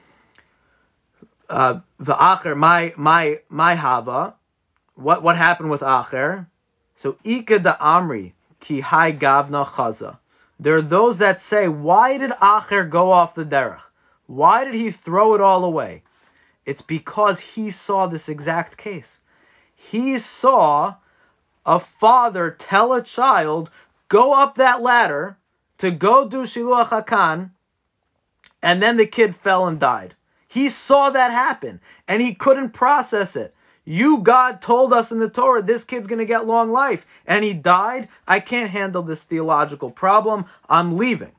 The Acher, my Hava. What happened with Acher? So Ika da Amri ki hai gavna chaza. There are those that say, why did Acher go off the derech? Why did he throw it all away? It's because he saw this exact case. He saw a father tell a child, go up that ladder to go do Shiluach HaKan, and then the kid fell and died. He saw that happen, and he couldn't process it. You, God, told us in the Torah, this kid's going to get long life, and he died. I can't handle this theological problem. I'm leaving.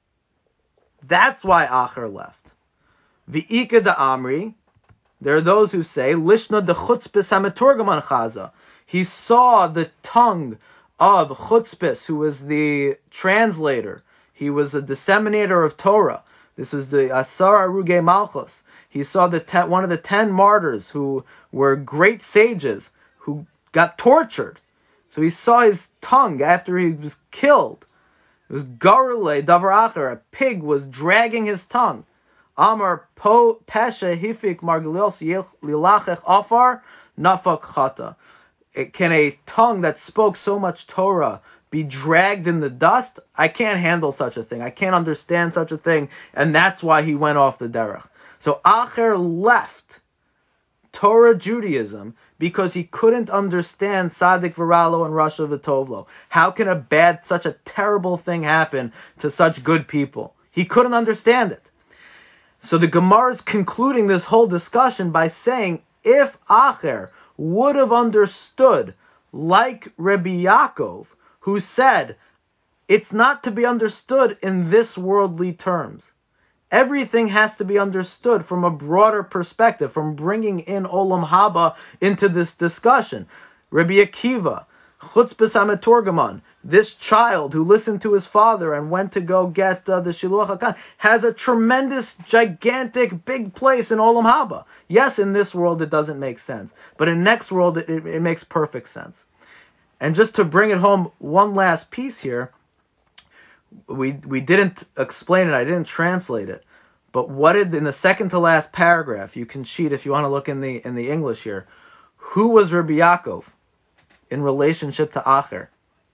That's why Acher left. V'ika da Amri, there are those who say, Lishna de chutzpis hamaturgaman chaza. He saw the tongue of Chutzpis, who was the translator. He was a disseminator of Torah. This was the Asar Aruge Malchus. He saw one of the 10 martyrs who were great sages who got tortured. So he saw his tongue after he was killed. It was Garule Davar Acher. A pig was dragging his tongue. Amar po pesha hifik margilios lilachech afar nafak chata. Can a tongue that spoke so much Torah be dragged in the dust? I can't handle such a thing. I can't understand such a thing. And that's why he went off the derech. So Acher left Torah Judaism because he couldn't understand Sadik Viralo and Rasha V'Tovlo. How can such a terrible thing happen to such good people? He couldn't understand it. So the Gemara is concluding this whole discussion by saying, if Acher would have understood like Rabbi Yaakov, who said, it's not to be understood in this worldly terms. Everything has to be understood from a broader perspective, from bringing in Olam Haba into this discussion. Rabbi Akiva, Chutzpah HaMeturgaman, this child who listened to his father and went to go get the Shiluach HaKan, has a tremendous, gigantic, big place in Olam Haba. Yes, in this world it doesn't make sense, but in next world it makes perfect sense. And just to bring it home, one last piece here, we didn't explain it, I didn't translate it, but in the second to last paragraph, you can cheat if you want to look in the English here, who was Rabbi Yaakov in relationship to Acher?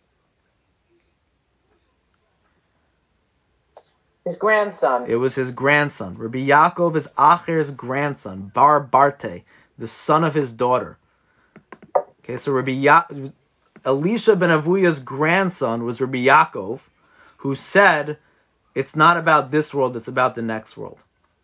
His grandson.
It was his grandson. Rabbi Yaakov is Acher's grandson, Bar Barte, the son of his daughter. Okay, so Elisha ben Avuya's grandson was Rabbi Yaakov, who said, it's not about this world, it's about the next world.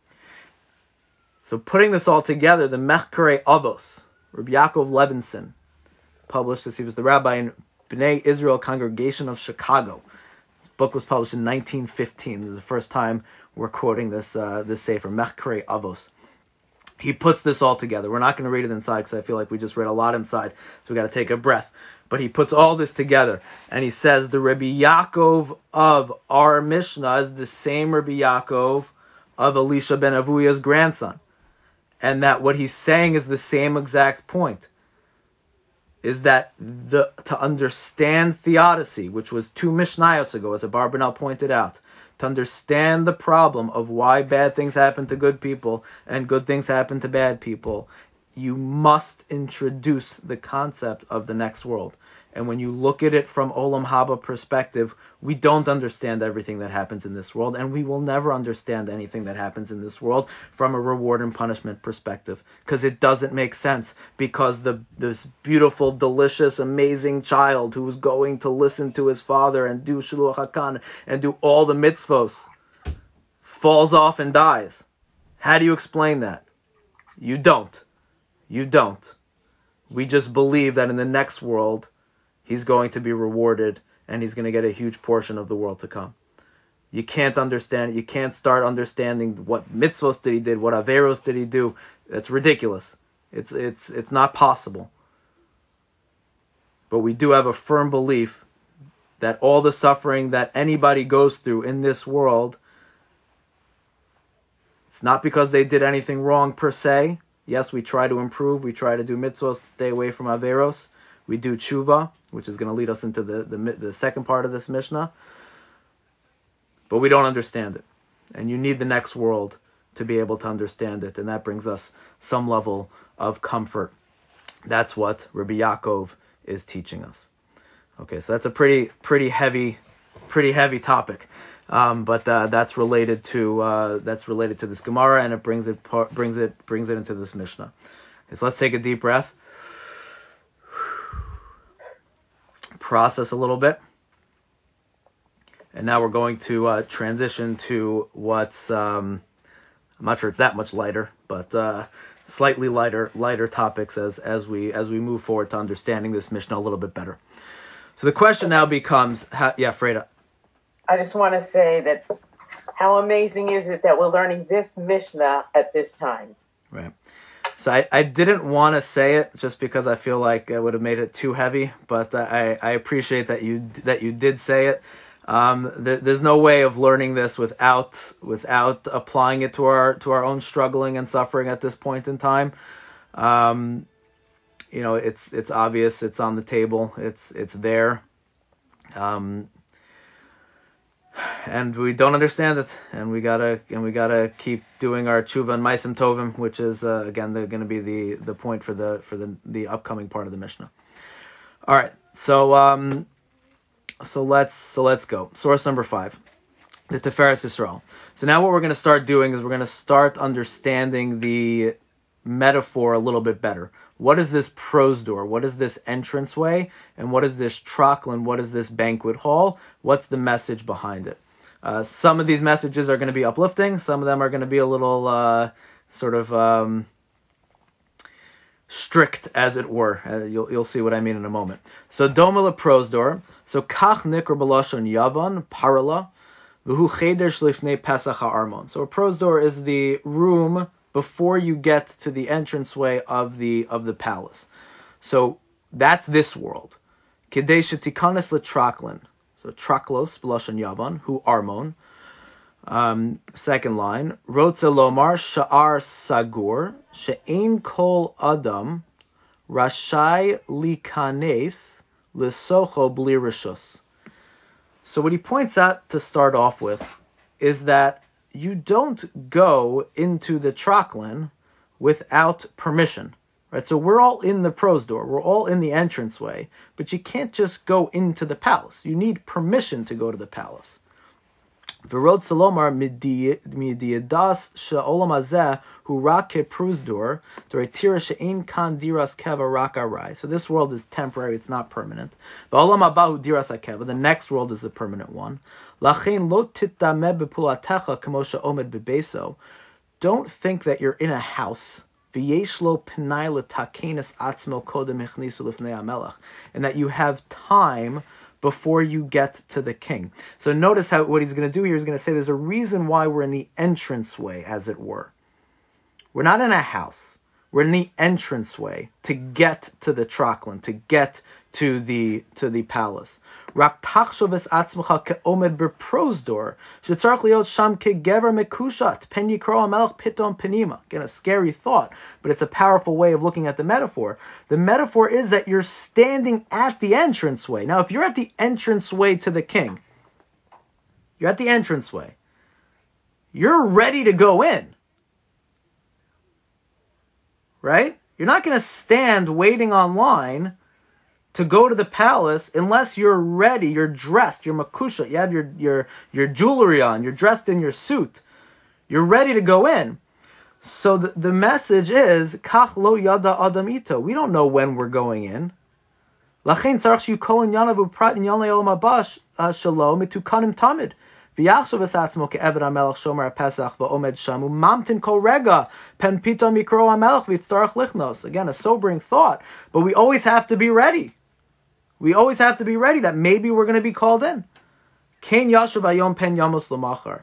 So putting this all together, the Mechkarei Avos, Rabbi Yaakov Levinson, published this. He was the rabbi in Bnei Israel Congregation of Chicago. This book was published in 1915. This is the first time we're quoting this sefer, Mechkarei Avos. He puts this all together. We're not going to read it inside because I feel like we just read a lot inside, so we got to take a breath. But he puts all this together, and he says the Rabbi Yaakov of our Mishnah is the same Rabbi Yaakov of Elisha ben Avuya's grandson, and that what he's saying is the same exact point. Is that to understand theodicy, which was 2 Mishnayos ago, as Abarbanel pointed out, to understand the problem of why bad things happen to good people and good things happen to bad people, you must introduce the concept of the next world. And when you look at it from Olam Haba perspective, we don't understand everything that happens in this world, and we will never understand anything that happens in this world from a reward and punishment perspective, because it doesn't make sense, because this beautiful, delicious, amazing child who was going to listen to his father and do Shiluach HaKan and do all the mitzvos falls off and dies. How do you explain that? You don't. We just believe that in the next world, he's going to be rewarded and he's going to get a huge portion of the world to come. You can't understand it. You can't start understanding what mitzvos did he did, what averos did he do. That's ridiculous. It's not possible. But we do have a firm belief that all the suffering that anybody goes through in this world, it's not because they did anything wrong per se. Yes, we try to improve. We try to do mitzvos, stay away from averos. We do tshuva, which is going to lead us into the second part of this Mishnah. But we don't understand it. And you need the next world to be able to understand it. And that brings us some level of comfort. That's what Rabbi Yaakov is teaching us. Okay, so that's a pretty heavy topic. But that's related to this Gemara, and it brings it into this Mishnah. Okay, so let's take a deep breath. Process a little bit, and now we're going to transition to what's I'm not sure it's that much lighter, but slightly lighter topics as we move forward to understanding this Mishnah a little bit better. So the question now becomes, Freda.
I just want to say that how amazing is it that we're learning this Mishnah at this time?
Right. So I didn't want to say it just because I feel like it would have made it too heavy, but I appreciate that you did say it. There's no way of learning this without applying it to our own struggling and suffering at this point in time. It's obvious, it's on the table, it's there. And we don't understand it, and we gotta keep doing our tshuva and ma'asim tovim, which is again going to be the point for the upcoming part of the Mishnah. All right, so let's go. Source number 5, the Tiferes Yisrael. So now what we're going to start doing is we're going to start understanding the metaphor a little bit better. What is this prose door? What is this entranceway? And what is this trochlin? What is this banquet hall? What's the message behind it? Some of these messages are going to be uplifting. Some of them are going to be a little strict, as it were. You'll see what I mean in a moment. So Doma prose door. So Kach Nikr B'Lashon Yavan Parala V'hu Cheder Shlifnei Pesach HaArmon. So a prose door is the room before you get to the entranceway of the palace. So that's this world.
Kidei shetikanes letraklin. So traklos, b'lashon Yavan, hu armon. Second line, Rotze lomar sha'ar sagur, she'ein kol adam, rashai likanes, lisocho bli rishus. So what he points out to start off with is that you don't go into the traklin without permission. Right? So we're all in the pros door, we're all in the entranceway, but you can't just go into the palace. You need permission to go to the palace. V'rod salomar midiyadas she'olam hazeh hu rak kepruzdur d'reitira she'ein kan diras keva rak arai. So this world is temporary; it's not permanent. V'olam haba hu diras hakeva. The next world is the permanent one. Lachein lo titdameh b'pulatecha kamo she'omed bebeso. Don't think that you're in a house. V'yesh lo pnai l'takenes atzmo kodem ichnisu lifnei hamelach, and that you have time before you get to the king. So notice what he's going to do here is going to say there's a reason why we're in the entranceway, as it were. We're not in a house. We're in the entranceway to get to the traklin, to get to the palace. Rak tachshov es atzmecha ke'omed beprosdor, shetzarach liot sham kegever mekushat, pen yikro hamelech pitom penima. Again, a scary thought, but it's a powerful way of looking at the metaphor. The metaphor is that you're standing at the entranceway. Now, if you're at the entranceway to the king, you're at the entranceway, you're ready to go in. Right? You're not going to stand waiting online to go to the palace unless you're ready, you're dressed, you're makusha, you have your jewelry on, you're dressed in your suit, you're ready to go in. So the message is, kach lo yada adam ito. We don't know when we're going in. Lachein tzarich shu kol inyan v'prat inyan le'olam haba shalom mitukanim tamid. V'yachshav es atzmo ke'eved hamelech shomer haPesach v'omed sham u'mamtin kol rega pen pitom yikro hamelech v'yitzarich lichnos. Again, a sobering thought, but we always have to be ready. We always have to be ready that maybe we're going to be called in. Kein yashav hayom pen yamos l'machar.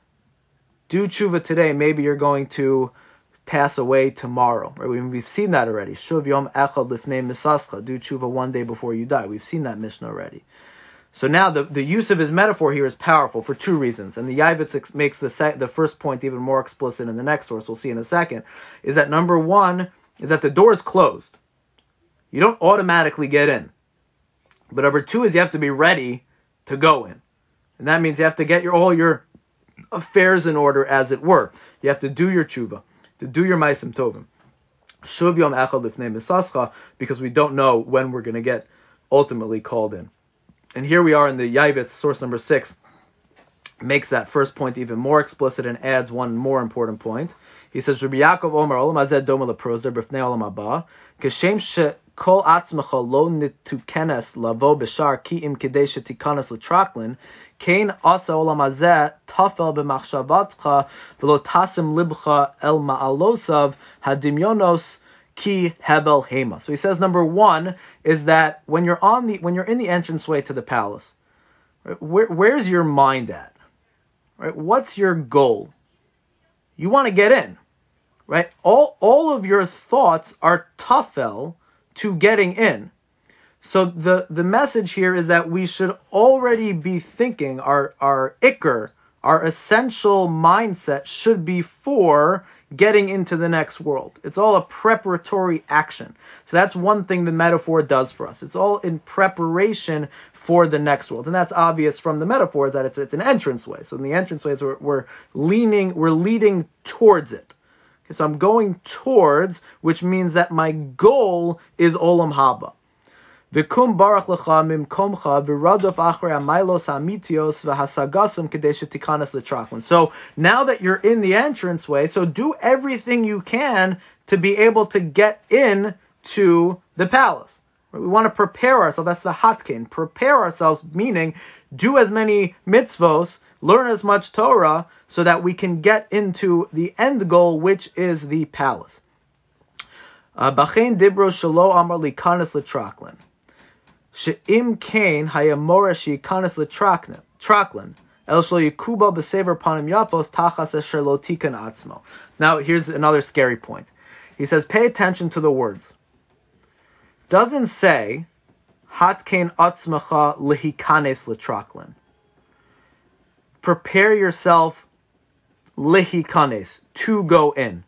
Do tshuva today, maybe you're going to pass away tomorrow. Right? We've seen that already. Shuv yom echad lifnei misascha. Do tshuva one day before you die. We've seen that Mishnah already. So now the use of his metaphor here is powerful for two reasons. And the Yavitz makes the first point even more explicit in the next source, we'll see in a second, is that number one is that the door is closed. You don't automatically get in. But number two is you have to be ready to go in. And that means you have to get all your affairs in order, as it were. You have to do your tshuva, to do your ma'asim tovim. Shuv yom echad lifnei misascha, because we don't know when we're going to get ultimately called in. And here we are in the Yavitz, source number 6, makes that first point even more explicit and adds one more important point. He says, Rabbi Yaakov Omer, Olam hazeh doma leprosder b'fnei olam haba, kashem shekol atzmecha lo nitukenes lavo b'shar ki im kedei shetikanes letraklin, kein asa olam hazeh tafel b'machshavatcha v'lo tasim libcha el ma'alosav hadimyonos ki hebel hema. So he says, number one is that when you're in the entranceway to the palace, right, where's your mind at? Right? What's your goal? You want to get in, right? All of your thoughts are tafel to getting in. So the message here is that we should already be thinking, our ikr, our essential mindset should be for getting into the next world. It's all a preparatory action. So that's one thing the metaphor does for us. It's all in preparation for the next world. And that's obvious from the metaphor, is that it's an entranceway. So in the entranceways, we're leading towards it. Okay, so I'm going towards, which means that my goal is Olam Haba. V'kum barach lecha mimkomcha v'radof achrei amaylos hamitios v'hasagasim kedei shetikanas letraklin. So now that you're in the entranceway, so do everything you can to be able to get in to the palace. We want to prepare ourselves. That's the hatkin. Prepare ourselves, meaning do as many mitzvos, learn as much Torah, so that we can get into the end goal, which is the palace. B'chein dibro shelo amar likanas letraklin. She'im kain hayamora she'ikanas letraklin el shlo yikuba b'sever panim yapos tachas esher lo tikan atzmo. Now here's another scary point. He says, pay attention to the words. Doesn't say Hatkein atzmacha lihikanes letraklin. Prepare yourself lihikanes, to go in.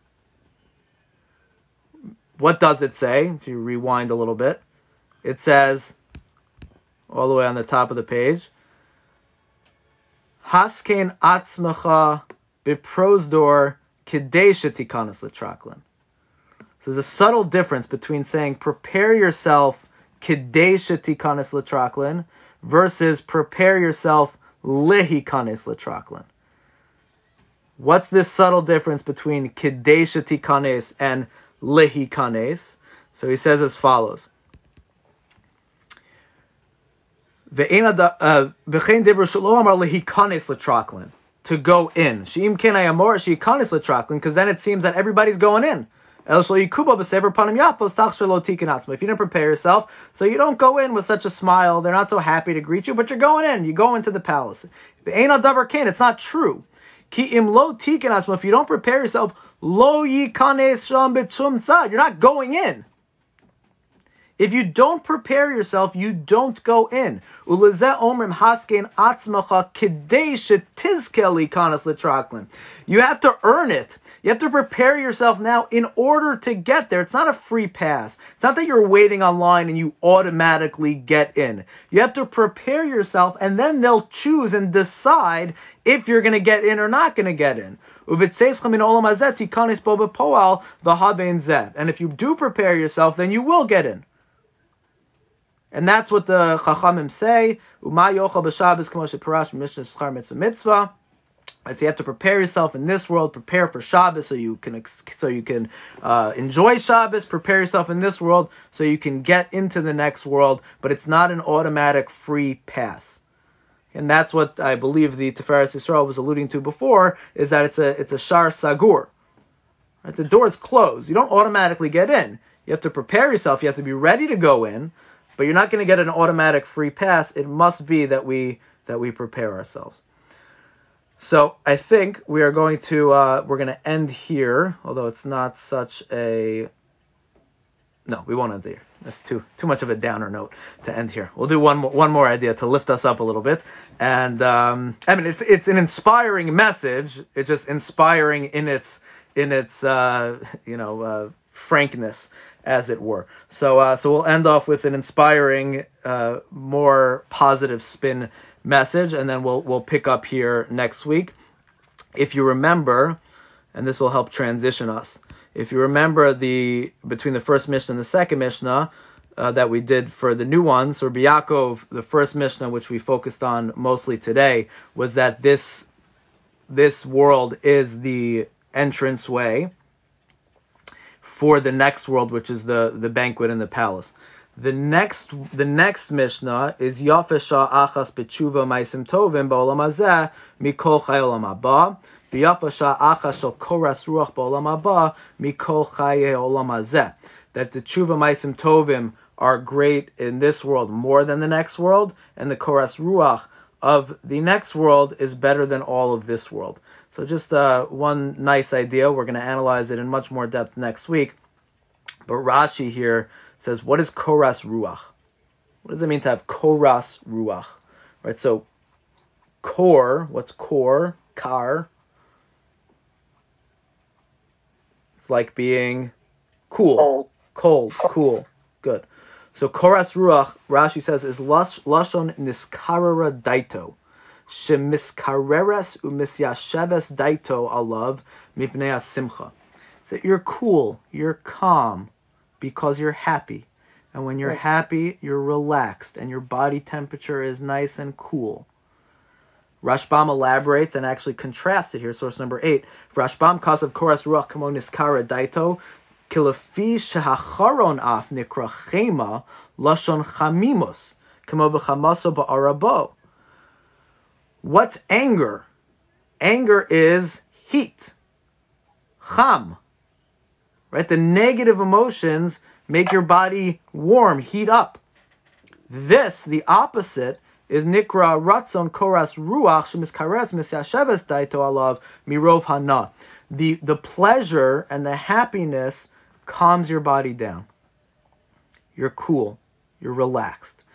What does it say? If you rewind a little bit, it says, all the way on the top of the page, Haskein atzmacha biprosdor kidei shetikanes letraklin. So there's a subtle difference between saying prepare yourself kidei shetikanes letraklin versus prepare yourself lihikanes letraklin. What's this subtle difference between kidei shetikanes and lihikanes? So he says as follows. V'chein divrei shelo amar lihikanes letraklin, to go in. She'im kenai amor shehikanes letraklin, because then it seems that everybody's going in. If you didn't prepare yourself, so you don't go in with such a smile, they're not so happy to greet you, but you're going in. You go into the palace. It's not true. If you don't prepare yourself, you're not going in. If you don't prepare yourself, you don't go in. You have to earn it. You have to prepare yourself now in order to get there. It's not a free pass. It's not that you're waiting online and you automatically get in. You have to prepare yourself, and then they'll choose and decide if you're going to get in or not going to get in. And if you do prepare yourself, then you will get in. And that's what the Chachamim say. So you have to prepare yourself in this world, prepare for Shabbos so you can enjoy Shabbos, prepare yourself in this world so you can get into the next world, but it's not an automatic free pass. And that's what I believe the Tiferes Yisrael was alluding to before, is that it's a shar sagur. Right? The door is closed. You don't automatically get in. You have to prepare yourself. You have to be ready to go in, but you're not going to get an automatic free pass. It must be that we prepare ourselves. So I think we are going to we're going to end here, although it's not such a we won't end here. That's too much of a downer note to end here. We'll do one more idea to lift us up a little bit. And I mean it's an inspiring message. It's just inspiring in its frankness, as it were. So we'll end off with an inspiring, more positive spin message, and then we'll pick up here next week. If you remember, and this will help transition us, if you remember between the first Mishnah and the second Mishnah that we did for the new ones, so Rabbi Yaakov, the first Mishnah, which we focused on mostly today, was that this world is the entranceway for the next world, which is the banquet in the palace. The next Mishnah is Yafesha Achas B'Tshuva Maisim Tovim Ba'olam Hazeh Mikol Chai Olam Haba V'Yafesha Achas Shel Koras Ruach Ba'olam Haba Mikol Chai Olam Hazeh. That the Tshuva Maisim Tovim are great in this world more than the next world, and the Koras Ruach of the next world is better than all of this world. So just one nice idea. We're going to analyze it in much more depth next week. But Rashi here says, what is Koras Ruach? What does it mean to have Koras Ruach? Right, so kor, what's kor? Kar. It's like being cool. Cold, cool. Good. So Koras Ruach, Rashi says, is Lashon Niskarara Daito. Shemiskareres umisyasheves daito alav mipnei simcha. So you're cool, you're calm, because you're happy. And when you're happy, you're relaxed, and your body temperature is nice and cool. Rashbam elaborates and actually contrasts it here, source number 8. Rashbam kasav koras ruach kamo niskara daito, kilafi shehacharon af nikra chema lashon chamimos, kamo b'chamaso ba'arabo. What's anger? Anger is heat. Cham. Right? The negative emotions make your body warm, heat up. This, the opposite, is nikra ratzon koras ruach shemiskares misyasheves daito alav mirov hana. The pleasure and the happiness calms your body down. You're cool. You're relaxed.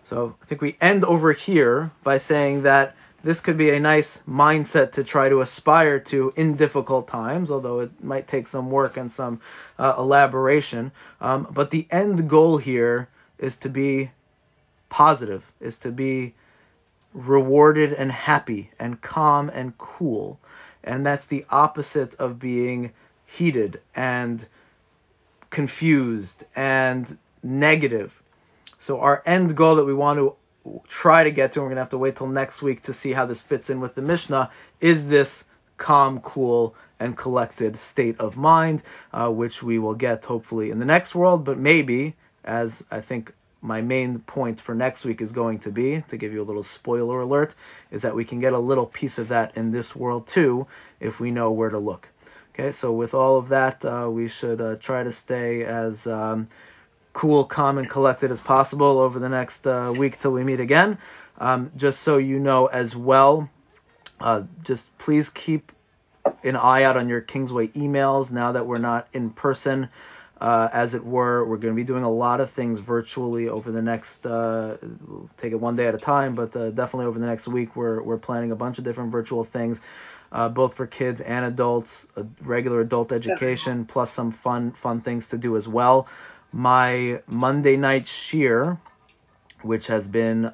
So I think we end over here by saying that this could be a nice mindset to try to aspire to in difficult times, although it might take some work and some elaboration. But the end goal here is to be positive, is to be rewarded and happy and calm and cool. And that's the opposite of being heated and confused and negative. So our end goal that we want to try to get to, and we're going to have to wait till next week to see how this fits in with the Mishnah, is this calm, cool, and collected state of mind, which we will get hopefully in the next world, but maybe, as I think my main point for next week is going to be, to give you a little spoiler alert, is that we can get a little piece of that in this world too, if we know where to look. Okay, so with all of that, we should try to stay as cool, calm, and collected as possible over the next week till we meet again. Just so you know as well, just please keep an eye out on your Kingsway emails now that we're not in person, as it were. We're going to be doing a lot of things virtually over the next, we'll take it one day at a time, but definitely over the next week we're planning a bunch of different virtual things, both for kids and adults, regular adult education, plus some fun things to do as well. My Monday night shiur, which has been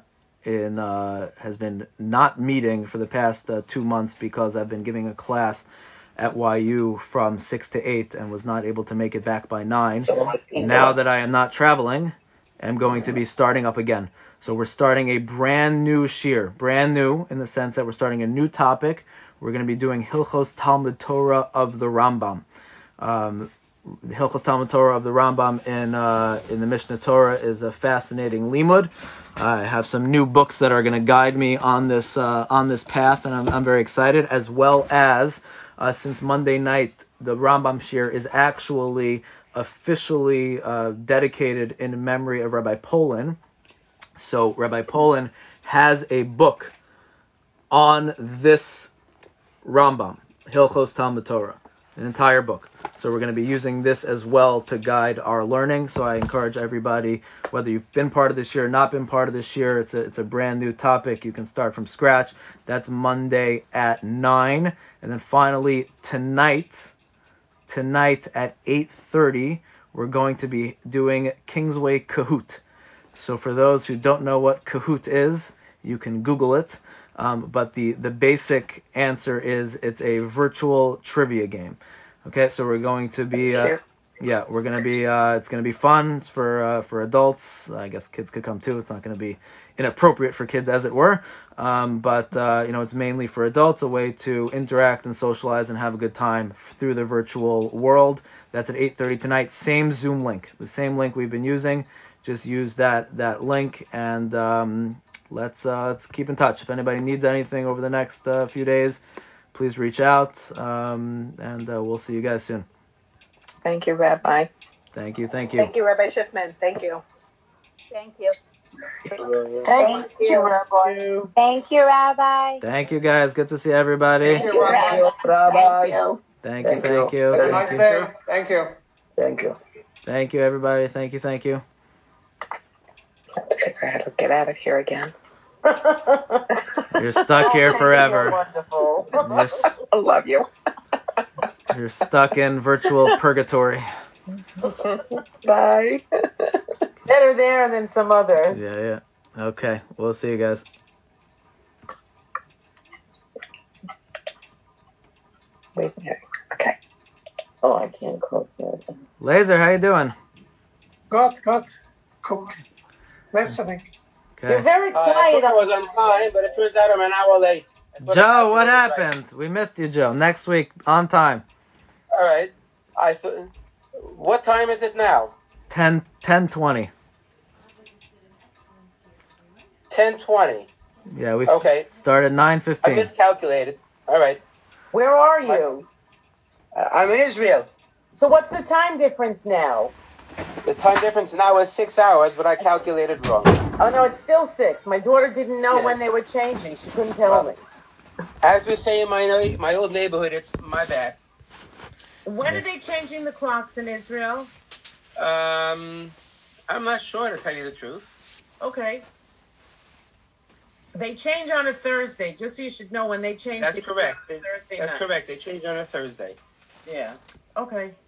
not meeting for the past 2 months because I've been giving a class at YU from 6 to 8 and was not able to make it back by 9. Now that I am not traveling, I'm going to be starting up again. So we're starting a brand new shiur, brand new in the sense that we're starting a new topic. We're going to be doing Hilchos Talmud Torah of the Rambam. The Hilchos Talmud Torah of the Rambam in the Mishnah Torah is a fascinating limud. I have some new books that are going to guide me on this path, and I'm very excited. As well as since Monday night, the Rambam shiur is actually officially dedicated in memory of Rabbi Polin. So Rabbi Polin has a book on this Rambam, Hilchos Talmud Torah. An entire book. So we're going to be using this as well to guide our learning. So I encourage everybody, whether you've been part of this year or not been part of this year, it's a brand new topic. You can start from scratch. That's Monday at 9. And then finally tonight at 8:30, we're going to be doing Kingsway Kahoot. So for those who don't know what Kahoot is, you can Google it. But the basic answer is it's a virtual trivia game. Okay, so we're going to be it's going to be fun. It's for adults. I guess kids could come too. It's not going to be inappropriate for kids, as it were. But it's mainly for adults, a way to interact and socialize and have a good time through the virtual world. That's at 8:30 tonight. Same Zoom link, the same link we've been using. Just use that link, and let's keep in touch. If anybody needs anything over the next few days, please reach out, and we'll see you guys soon.
Thank you, Rabbi.
Thank you.
Thank you, Rabbi Schiffman. Thank you.
Thank you.
Thank you, Rabbi.
Thank you, Rabbi.
Thank you, guys. Good to see everybody.
Thank you, Rabbi.
Thank you.
Have a nice day. Thank you.
Thank you, everybody. Thank you.
I have to figure out how to get out of here again.
You're stuck here forever.
Wonderful.
I love you.
You're stuck in virtual purgatory.
Bye.
Better there than some others.
Yeah. Okay, we'll see you guys.
Wait a minute. Okay.
Oh, I can't close that.
Laser, how you doing?
Good. Cool. Listening.
Okay.
You're very quiet.
I was on time, but it turns out I'm an hour late.
Joe, what happened? Right. We missed you, Joe. Next week, on time.
All right. What time is it now?
10:20.
10:20.
Yeah, we started 9:15.
I miscalculated. All right.
Where are you?
I'm in Israel.
So what's the time difference now?
The time difference now is 6 hours, but I calculated wrong.
Oh, no, it's still 6. My daughter didn't know when they were changing. She couldn't tell me.
As we say in my old neighborhood, it's my bad.
When are they changing the clocks in Israel?
I'm not sure, to tell you the truth.
Okay. They change on a Thursday, just so you should know when they change.
That's correct.
Thursday
That's
night.
correct. They change on a Thursday.
Yeah. Okay.